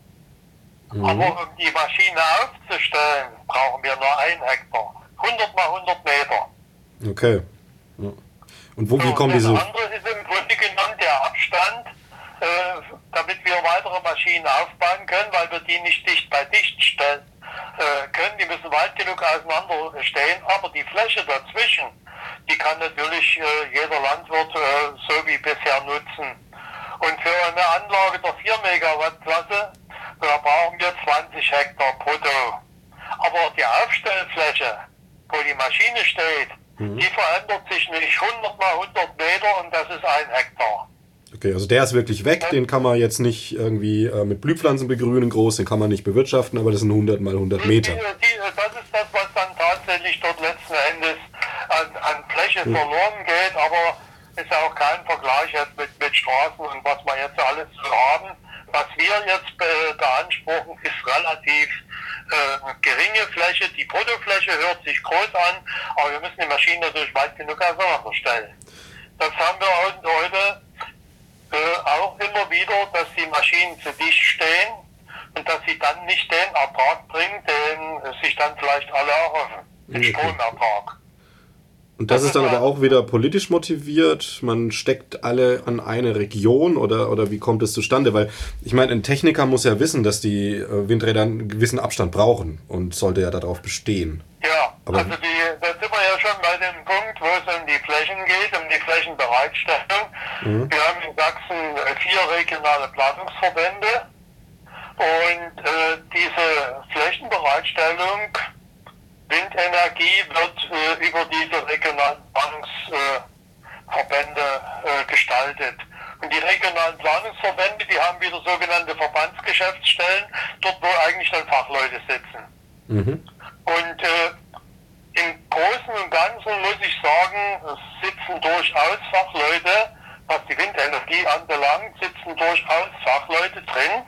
Mhm. Aber um die Maschine aufzustellen, brauchen wir nur ein Hektar. hundert mal hundert Meter. Okay. Ja. Und wo, wie So, kommen das diese... andere ist im Grunde genommen der Abstand, äh, damit wir weitere Maschinen aufbauen können, weil wir die nicht dicht bei dicht stellen äh, können. Die müssen weit genug auseinander stehen, aber die Fläche dazwischen, die kann natürlich äh, jeder Landwirt äh, so wie bisher nutzen. Und für eine Anlage der vier Megawatt Klasse, da brauchen wir zwanzig Hektar brutto. Aber die Aufstellfläche, wo die Maschine steht, Mhm. die verändert sich nicht hundert mal hundert Meter und das ist ein Hektar. Okay, also der ist wirklich weg, den kann man jetzt nicht irgendwie äh, mit Blühpflanzen begrünen groß, den kann man nicht bewirtschaften, aber das sind hundert mal hundert Meter. Die, die, das ist das, was dann tatsächlich dort letzten Endes an, an Fläche Mhm. verloren geht, aber ist ja auch kein Vergleich jetzt mit, mit Straßen und was wir jetzt alles so haben. Was wir jetzt äh, beanspruchen, ist relativ äh, geringe Fläche. Die Bruttofläche hört sich groß an, aber wir müssen die Maschinen natürlich weit genug auseinanderstellen. Das haben wir heute äh, auch immer wieder, dass die Maschinen zu dicht stehen und dass sie dann nicht den Ertrag bringen, den sich dann vielleicht alle erhoffen, den Okay. Stromertrag. Und das ist dann aber auch wieder politisch motiviert, man steckt alle an eine Region oder, oder wie kommt es zustande? Weil ich meine, ein Techniker muss ja wissen, dass die äh, Windräder einen gewissen Abstand brauchen und sollte ja darauf bestehen. Ja, Aber- also die, da sind wir ja schon bei dem Punkt, wo es um die Flächen geht, um die Flächenbereitstellung. Mhm. Wir haben in Sachsen äh, vier regionale Planungsverbände und äh, diese Flächenbereitstellung Windenergie wird äh, über diese regionalen Planungsverbände äh, gestaltet. Und die regionalen Planungsverbände, die haben wieder sogenannte Verbandsgeschäftsstellen, dort wo eigentlich dann Fachleute sitzen. Mhm. Und äh, im Großen und Ganzen muss ich sagen, es sitzen durchaus Fachleute, was die Windenergie anbelangt, sitzen durchaus Fachleute drin.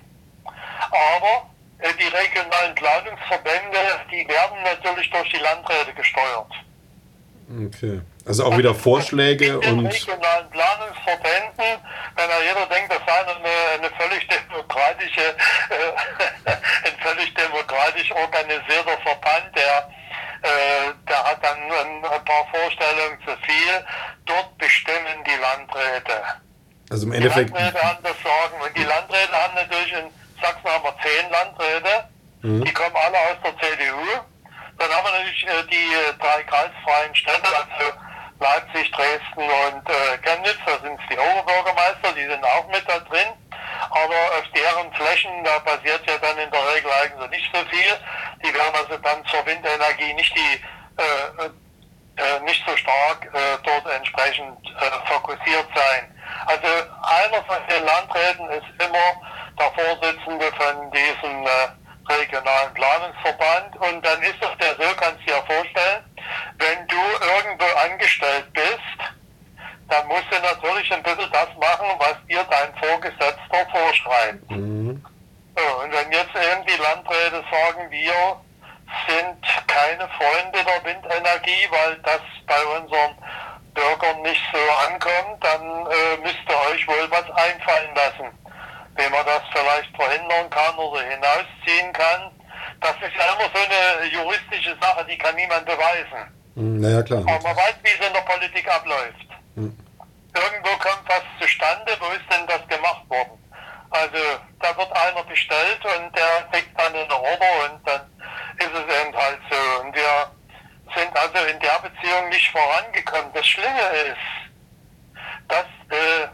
Aber äh, die regionalen Planungsverbände, die werden natürlich durch die Landräte gesteuert. Okay. Also auch wieder Vorschläge und... In den und... regionalen Planungsverbänden, wenn ja jeder denkt, das sei eine, eine völlig demokratische, äh, ein völlig demokratisch organisierter Verband, der, äh, der hat dann ein, ein paar Vorstellungen zu viel. Dort bestimmen die Landräte. Also im Endeffekt... Die Landräte haben das Sagen. Und die Landräte haben natürlich, in Sachsen haben wir zehn Landräte, mhm. die kommen alle aus der C D U. Dann haben wir natürlich äh, die äh, drei kreisfreien Städte, also Leipzig, Dresden und äh, Chemnitz, da sind es die Oberbürgermeister, die sind auch mit da drin. Aber auf deren Flächen, da passiert ja dann in der Regel eigentlich nicht so viel. Die werden also dann zur Windenergie nicht die äh, äh, nicht so stark äh, dort entsprechend äh, fokussiert sein. Also einer von den Landräten ist immer der Vorsitzende von diesem äh, regionalen Planungsverband, und dann ist es ja so, kannst du dir vorstellen, wenn du irgendwo angestellt bist, dann musst du natürlich ein bisschen das machen, was dir dein Vorgesetzter vorschreibt. Mhm. So, und wenn jetzt eben die Landräte sagen, wir sind keine Freunde der Windenergie, weil das bei unseren Bürgern nicht so ankommt, dann äh, müsst ihr euch wohl was einfallen lassen, wie man das vielleicht verhindern kann oder hinausziehen kann. Das ist ja immer so eine juristische Sache, die kann niemand beweisen. Naja, klar. Aber man weiß, wie es in der Politik abläuft. Hm. Irgendwo kommt was zustande, wo ist denn das gemacht worden? Also da wird einer bestellt und der kriegt dann eine Order und dann ist es eben halt so. Und wir sind also in der Beziehung nicht vorangekommen. Das Schlimme ist, dass, äh,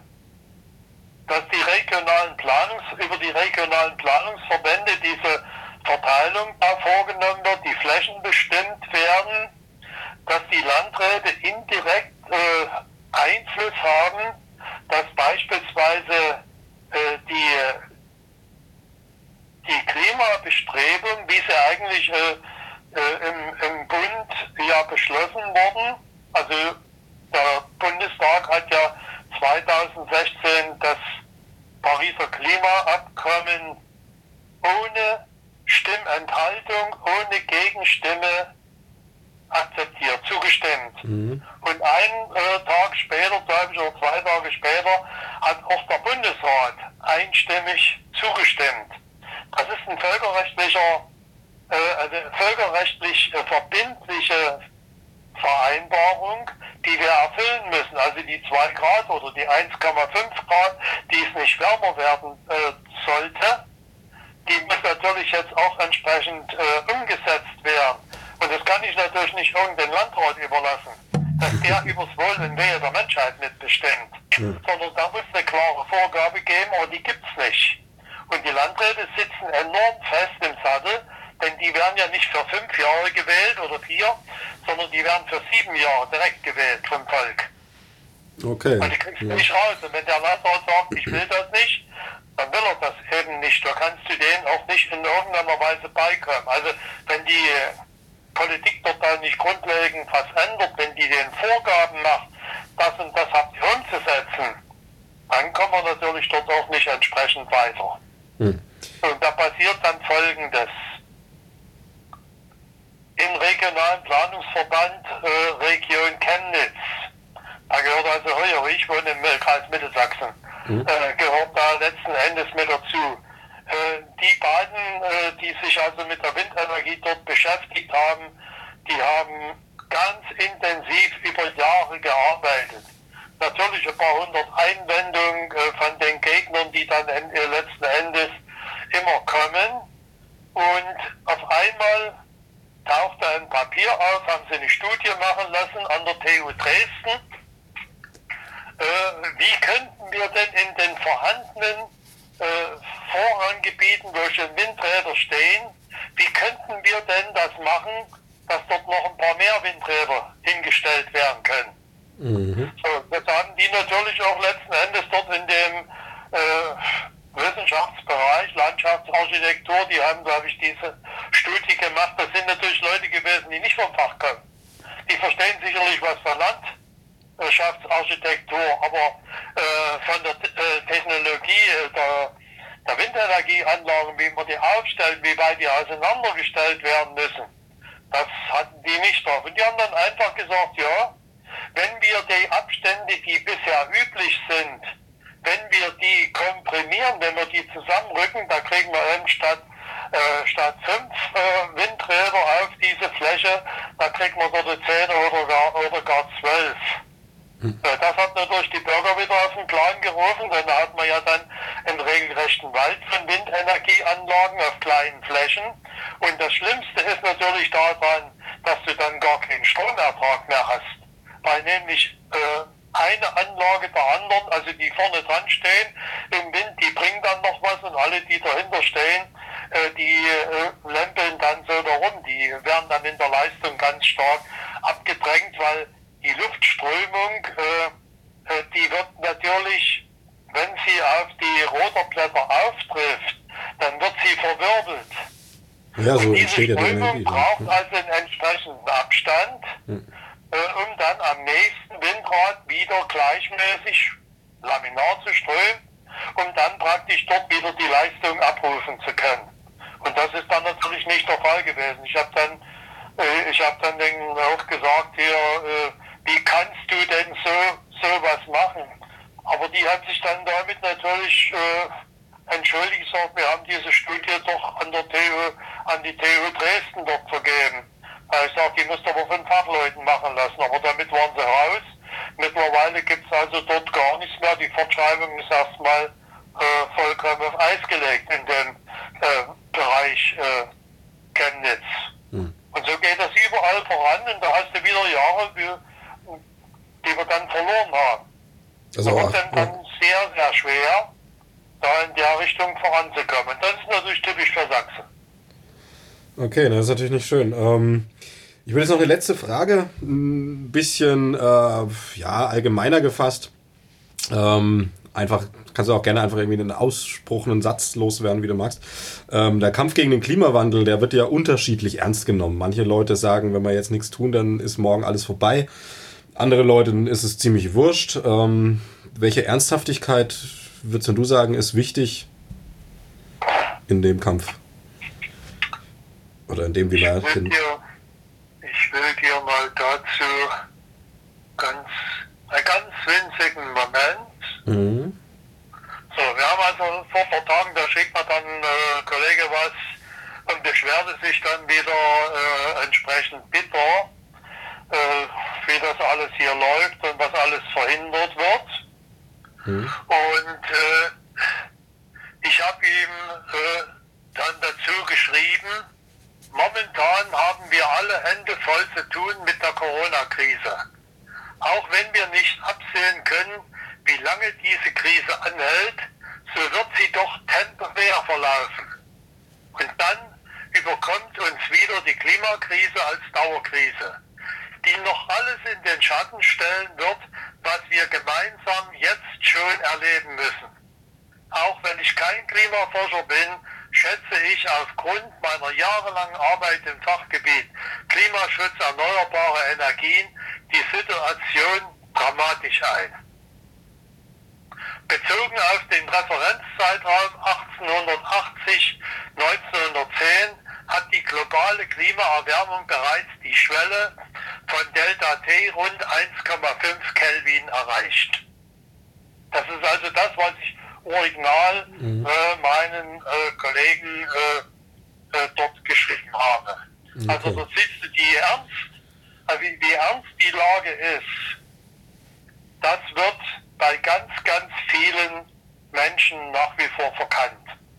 dass die regionalen Planungs, über die regionalen Planungsverbände diese Verteilung da vorgenommen wird, die Flächen bestimmt werden, dass die Landräte indirekt äh, Einfluss haben, dass beispielsweise äh, die, die Klimabestrebungen, wie sie eigentlich äh, äh, im, im Bund ja beschlossen wurden, also der Bundestag hat ja zweitausendsechzehn das Pariser Klimaabkommen ohne Stimmenthaltung, ohne Gegenstimme akzeptiert, zugestimmt. Mhm. Und einen äh, Tag später, glaube ich, oder zwei Tage später, hat auch der Bundesrat einstimmig zugestimmt. Das ist ein völkerrechtlicher, äh, eine völkerrechtlich äh, verbindliche Vereinbarung, die wir erfüllen müssen. Also die zwei Grad oder die eins Komma fünf Grad, die es nicht wärmer werden äh, sollte, die muss natürlich jetzt auch entsprechend äh, umgesetzt werden. Und das kann ich natürlich nicht irgendein Landrat überlassen, dass der übers Wohl und Wehe der Menschheit mitbestimmt. Ja. Sondern da muss eine klare Vorgabe geben, aber die gibt's nicht. Und die Landräte sitzen enorm fest im Sattel, denn die werden ja nicht für fünf Jahre gewählt oder vier, sondern die werden für sieben Jahre direkt gewählt vom Volk. Okay. Und die kriegst du ja. nicht raus. Und wenn der Landrat sagt, ich will das nicht, dann will er das eben nicht. Da kannst du denen auch nicht in irgendeiner Weise beikommen. Also wenn die Politik dort dann nicht grundlegend was ändert, wenn die den Vorgaben macht, das und das habt ihr umzusetzen, dann kommen wir natürlich dort auch nicht entsprechend weiter. Hm. Und da passiert dann Folgendes. Im regionalen Planungsverband äh, Region Chemnitz, da gehört also Heuer, ich wohne im Kreis Mittelsachsen, hm. äh, gehört da letzten Endes mit dazu. Die beiden, die sich also mit der Windenergie dort beschäftigt haben, die haben ganz intensiv über Jahre gearbeitet. Natürlich ein paar hundert Einwendungen von den Gegnern, die dann letzten Endes immer kommen. Und auf einmal tauchte ein Papier auf, haben sie eine Studie machen lassen an der T U Dresden. Wie könnten wir denn in den vorhandenen Vorranggebieten, wo schon Windräder stehen, wie könnten wir denn das machen, dass dort noch ein paar mehr Windräder hingestellt werden können? Mhm. So, das haben die natürlich auch letzten Endes dort in dem äh, Wissenschaftsbereich, Landschaftsarchitektur, die haben, glaube ich, diese Studie gemacht. Das sind natürlich Leute gewesen, die nicht vom Fach kommen. Die verstehen sicherlich was von Landschaftsarchitektur, aber äh, von der äh, Technologie äh, der, der Windenergieanlagen, wie man die aufstellt, wie weit die auseinandergestellt werden müssen, das hatten die nicht drauf. Und die haben dann einfach gesagt, ja, wenn wir die Abstände, die bisher üblich sind, wenn wir die komprimieren, wenn wir die zusammenrücken, da kriegen wir dann statt, äh, statt fünf äh, Windräder auf diese Fläche, da kriegen wir dort zehn oder gar, oder gar zwölf. Hm. Äh, das hat natürlich die Bürger wieder auf den Plan gerufen, denn da hat man ja dann einen regelrechten Wald von Windenergieanlagen auf kleinen Flächen. Und das Schlimmste ist natürlich daran, dass du dann gar keinen Stromertrag mehr hast. Weil nämlich äh, eine Anlage der anderen, also die vorne dran stehen, im Wind, die bringen dann noch was und alle, die dahinter stehen, äh, die äh, lempeln dann so darum. Die werden dann in der Leistung ganz stark abgedrängt, weil die Luftströmung, äh, äh, die wird natürlich, wenn sie auf die Rotorblätter auftrifft, dann wird sie verwirbelt. Ja, so und diese entsteht ja die Strömung Energie. braucht Ja. also einen entsprechenden Abstand, Hm. äh, um dann am nächsten Windrad wieder gleichmäßig laminar zu strömen, um dann praktisch dort wieder die Leistung abrufen zu können. Und das ist dann natürlich nicht der Fall gewesen. Ich habe dann, äh, ich habe dann denen auch gesagt, hier, äh, wie kannst du denn so, so was machen? Aber die hat sich dann damit natürlich äh, entschuldigt, gesagt, wir haben diese Studie doch an der T U, an die T U Dresden dort vergeben. Ich sage, die müsst ihr aber von Fachleuten machen lassen, aber damit waren sie raus. Mittlerweile gibt es also dort gar nichts mehr. Die Fortschreibung ist erstmal äh, vollkommen auf Eis gelegt in dem äh, Bereich äh, Chemnitz. Hm. Und so geht das überall voran und da hast du wieder Jahre, die, die wir dann verloren haben. Also da auch, wird dann, ja. dann sehr, sehr schwer, da in der Richtung voranzukommen. Das ist natürlich typisch für Sachsen. Okay, das ist natürlich nicht schön. Ähm, ich will jetzt noch eine letzte Frage, ein bisschen äh, ja, allgemeiner gefasst. Ähm, einfach, kannst du auch gerne einfach irgendwie einen Ausspruch, einen Satz loswerden, wie du magst. Ähm, der Kampf gegen den Klimawandel, der wird ja unterschiedlich ernst genommen. Manche Leute sagen, wenn wir jetzt nichts tun, dann ist morgen alles vorbei. Andere Leuten ist es ziemlich wurscht. Ähm, welche Ernsthaftigkeit, würdest du sagen, ist wichtig in dem Kampf? Oder in dem, wie wir ich will, dir, ich will dir mal dazu ganz, einen ganz winzigen Moment. Mhm. So, wir haben also vor ein paar Tagen, da schickt mir dann äh, Kollege was und beschwerte sich dann wieder äh, entsprechend bitter, äh, wie das alles hier läuft und was alles verhindert wird. Mhm. Und äh, ich habe ihm äh, dann dazu geschrieben, momentan haben wir alle Hände voll zu tun mit der Corona-Krise. Auch wenn wir nicht absehen können, wie lange diese Krise anhält, so wird sie doch temporär verlaufen. Und dann überkommt uns wieder die Klimakrise als Dauerkrise, die noch alles in den Schatten stellen wird, was wir gemeinsam jetzt schon erleben müssen. Auch wenn ich kein Klimaforscher bin, schätze ich aufgrund meiner jahrelangen Arbeit im Fachgebiet Klimaschutz, erneuerbare Energien die Situation dramatisch ein. Bezogen auf den Referenzzeitraum achtzehnhundertachtzig bis neunzehnhundertzehn hat die globale Klimaerwärmung bereits die Schwelle von Delta T rund eins Komma fünf Kelvin erreicht. Das ist also das, was ich original mhm. äh, meinen äh, Kollegen äh, äh, dort geschrieben habe. Okay. Also da siehst du, die ernst, äh, wie, wie ernst die Lage ist, das wird bei ganz, ganz vielen Menschen nach wie vor verkannt.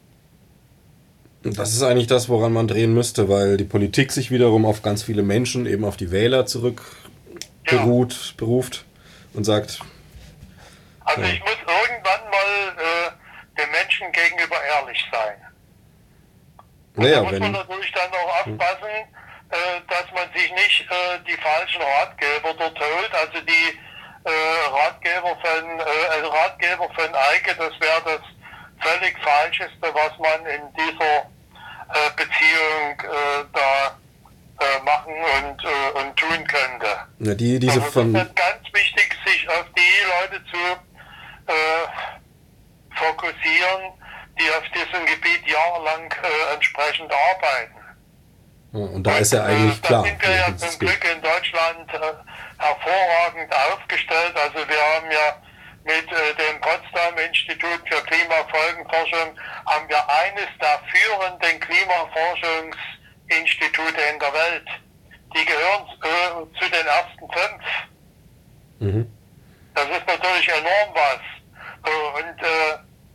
Das ist eigentlich das, woran man drehen müsste, weil die Politik sich wiederum auf ganz viele Menschen, eben auf die Wähler zurück beruht, ja. beruft und sagt... Also ja. ich muss irgendwann mal äh, den Menschen gegenüber ehrlich sein. Und naja, da muss wenn, man natürlich dann auch aufpassen, hm. äh, dass man sich nicht äh, die falschen Ratgeber dort holt. Also die äh, Ratgeber von äh, Ratgeber von Eike, das wäre das völlig Falscheste, was man in dieser äh, Beziehung äh, da äh, machen und, äh, und tun könnte. Ja, die, diese also von... es ist ganz wichtig, sich auf die Leute zu äh, fokussieren, die auf diesem Gebiet jahrelang äh, entsprechend arbeiten. Ja, und da und, ist ja eigentlich äh, klar. Da sind wir ja zum Glück in Deutschland äh, hervorragend aufgestellt. Also wir haben ja mit äh, dem Potsdam Institut für Klimafolgenforschung haben wir eines der führenden Klimaforschungsinstitute in der Welt. Die gehören äh, zu den ersten fünf. Mhm. Das ist natürlich enorm was. So, und äh,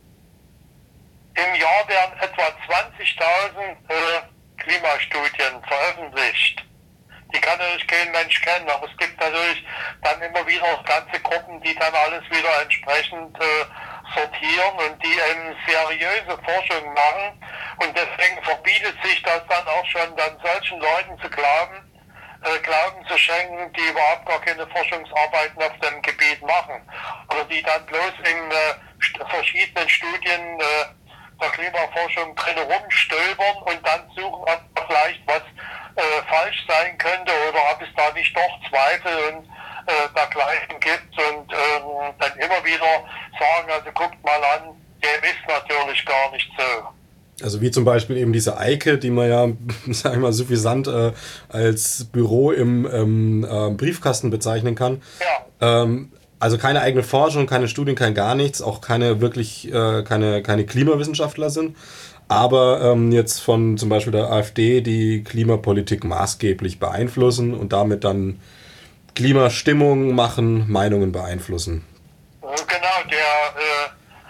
im Jahr werden etwa zwanzigtausend äh, Klimastudien veröffentlicht. Die kann natürlich kein Mensch kennen, aber es gibt natürlich dann immer wieder ganze Gruppen, die dann alles wieder entsprechend äh, sortieren und die eben seriöse Forschung machen. Und deswegen verbietet sich das dann auch schon dann solchen Leuten zu glauben, äh, Glauben zu schenken, die überhaupt gar keine Forschungsarbeiten auf dem Gebiet machen. Oder die dann bloß in äh, st- verschiedenen Studien äh, der Klimaforschung drin rumstöbern und dann suchen, ob vielleicht was äh, falsch sein könnte oder ob es da nicht doch Zweifel und äh, dergleichen gibt und ähm, dann immer wieder sagen, also guckt mal an, dem ist natürlich gar nicht so. Also wie zum Beispiel eben diese Eike, die man ja, sagen wir mal, suffisant äh, als Büro im ähm, äh, Briefkasten bezeichnen kann. Ja. Ähm, Also keine eigene Forschung, keine Studien, kein gar nichts, auch keine wirklich, äh, keine, keine Klimawissenschaftler sind, aber ähm, jetzt von zum Beispiel der AfD die Klimapolitik maßgeblich beeinflussen und damit dann Klimastimmung machen, Meinungen beeinflussen. Genau, der, äh,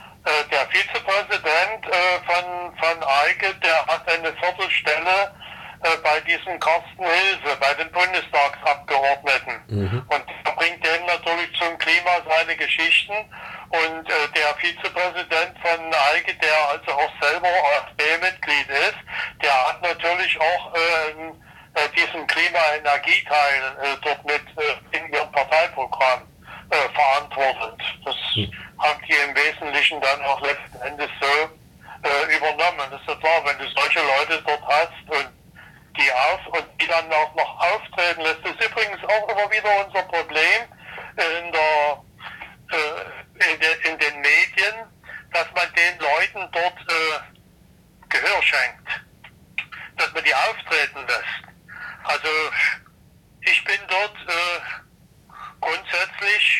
der Vizepräsident äh, von, von Eike, der hat eine Viertelstelle äh, bei diesem Carsten Hilse, bei den Bundestagsabgeordneten. Mhm. Und der bringt denen natürlich zum Klima seine Geschichten. Und äh, der Vizepräsident von Eike, der also auch selber AfD-Mitglied ist, der hat natürlich auch äh, äh, diesen Klima-Energieteil äh, dort mit äh, in ihrem Parteiprogramm äh, verantwortet. Das mhm. haben die im Wesentlichen dann auch letzten Endes so äh, übernommen. Das ist ja klar, wenn du solche Leute dort hast und die auf und die dann auch noch auftreten lässt. Das ist übrigens auch immer wieder unser Problem in der äh, in, de, in den Medien, dass man den Leuten dort äh, Gehör schenkt, dass man die auftreten lässt. Also ich bin dort äh, grundsätzlich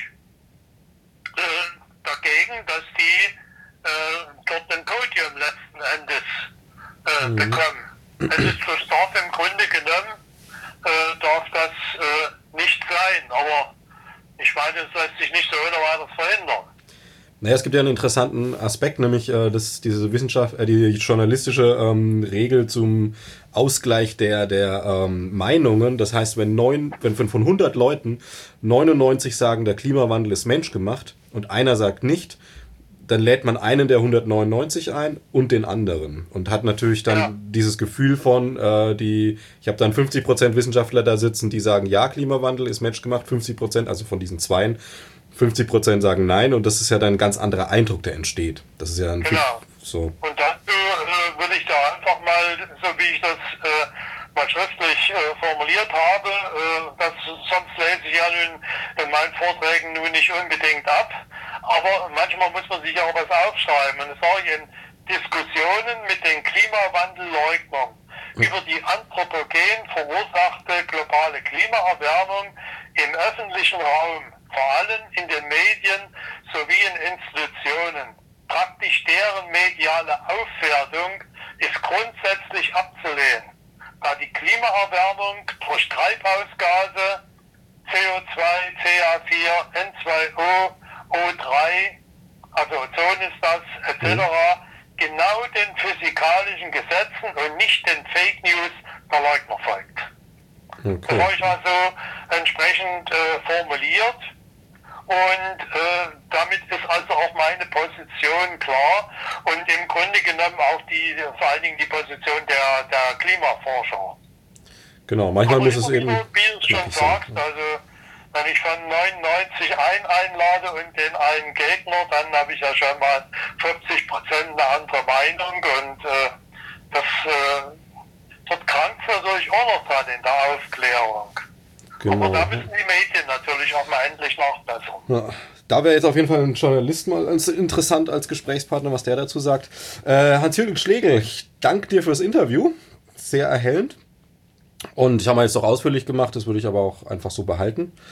äh, dagegen, dass die äh, dort ein Podium letzten Endes äh, mhm. bekommen. Es ist für Staat im Grunde genommen, äh, darf das äh, nicht sein, aber ich meine, es lässt sich nicht so ohne weiteres verhindern. Naja, es gibt ja einen interessanten Aspekt, nämlich äh, dass diese Wissenschaft, äh, die journalistische ähm, Regel zum Ausgleich der, der ähm, Meinungen. Das heißt, wenn, neun, wenn von hundert Leuten neunundneunzig sagen, der Klimawandel ist menschgemacht und einer sagt nicht, dann lädt man einen der hundertneunundneunzig ein und den anderen und hat natürlich dann ja. dieses Gefühl von, äh, die, ich habe dann fünfzig Prozent Wissenschaftler da sitzen, die sagen, ja, Klimawandel ist menschgemacht, fünfzig Prozent, also von diesen Zweien, fünfzig Prozent sagen nein und das ist ja dann ein ganz anderer Eindruck, der entsteht. Das ist ja ein genau. so. Und dazu äh, will ich da einfach mal, so wie ich das äh, mal schriftlich äh, formuliert habe, äh, das, sonst lese ich ja nun in meinen Vorträgen nun nicht unbedingt ab. Aber manchmal muss man sich auch was aufschreiben. Und das sage ich in Diskussionen mit den Klimawandelleugnern mhm. über die anthropogen verursachte globale Klimaerwärmung im öffentlichen Raum, vor allem in den Medien sowie in Institutionen. Praktisch deren mediale Aufwertung ist grundsätzlich abzulehnen, da die Klimaerwärmung durch Treibhausgase C O zwei, C A vier, N zwei O, O drei, also Ozon ist das, et cetera, mhm. genau den physikalischen Gesetzen und nicht den Fake News der Leugner folgt. Okay. Das habe ich also entsprechend äh, formuliert und äh, damit ist also auch meine Position klar und im Grunde genommen auch die, vor allen Dingen die Position der, der Klimaforscher. Genau, manchmal Aber muss es eben... Wie du es schon sagst, also wenn ich von neunundneunzig einen einlade und den einen Gegner, dann habe ich ja schon mal vierzig Prozent eine andere Meinung und äh, das äh, dort krankt es natürlich auch noch dran in der Aufklärung. Genau. Aber da müssen die Medien natürlich auch mal endlich nachbessern. Ja, da wäre jetzt auf jeden Fall ein Journalist mal interessant als Gesprächspartner, was der dazu sagt. Äh, Hans-Jürgen Schlegel, ich danke dir fürs Interview. Sehr erhellend. Und ich habe mal jetzt auch ausführlich gemacht, das würde ich aber auch einfach so behalten.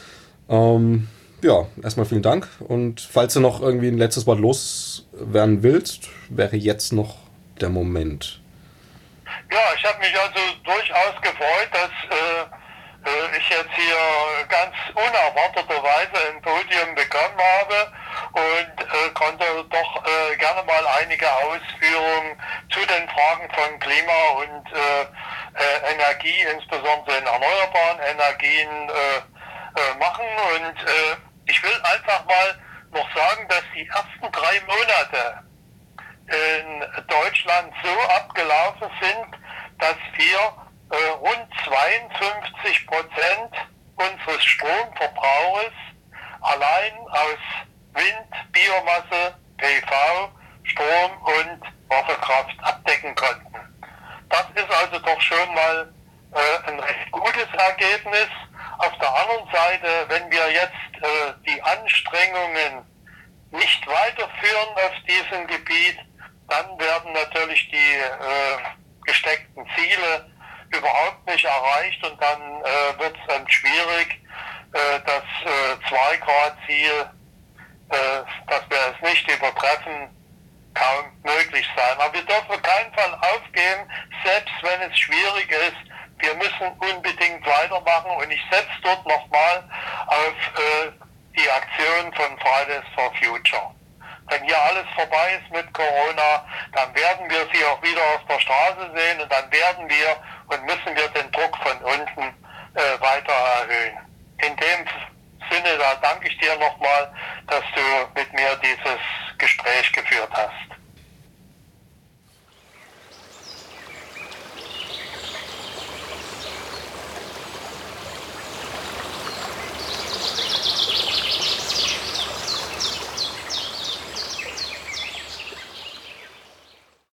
Ähm, ja, erstmal vielen Dank. Und falls du noch irgendwie ein letztes Wort loswerden willst, wäre jetzt noch der Moment. Ja, ich habe mich also durchaus gefreut, dass äh, äh, ich jetzt hier ganz unerwarteterweise ein Podium bekommen habe und äh, konnte doch äh, gerne mal einige Ausführungen zu den Fragen von Klima und äh, äh, Energie, insbesondere in erneuerbaren Energien, äh, äh, machen. Und äh, ich will einfach mal noch sagen, dass die ersten drei Monate in Deutschland so abgelaufen sind, dass wir äh, rund zweiundfünfzig Prozent unseres Stromverbrauchs allein aus Wind, Biomasse, P V, Strom und Wasserkraft abdecken konnten. Das ist also doch schon mal äh, ein recht gutes Ergebnis. Auf der anderen Seite, wenn wir jetzt äh, die Anstrengungen nicht weiterführen auf diesem Gebiet, dann werden natürlich die äh, gesteckten Ziele überhaupt nicht erreicht und dann äh, wird es dann schwierig, äh, das äh, zwei Grad Ziel, äh, dass wir es nicht übertreffen, kaum möglich sein. Aber wir dürfen auf keinen Fall aufgeben, selbst wenn es schwierig ist. Wir müssen unbedingt weitermachen und ich setze dort nochmal auf äh, die Aktion von Fridays for Future. Wenn hier alles vorbei ist mit Corona, dann werden wir sie auch wieder auf der Straße sehen und dann werden wir und müssen wir den Druck von unten äh, weiter erhöhen. In dem Sinne, da danke ich dir nochmal, dass du mit mir dieses Gespräch geführt hast.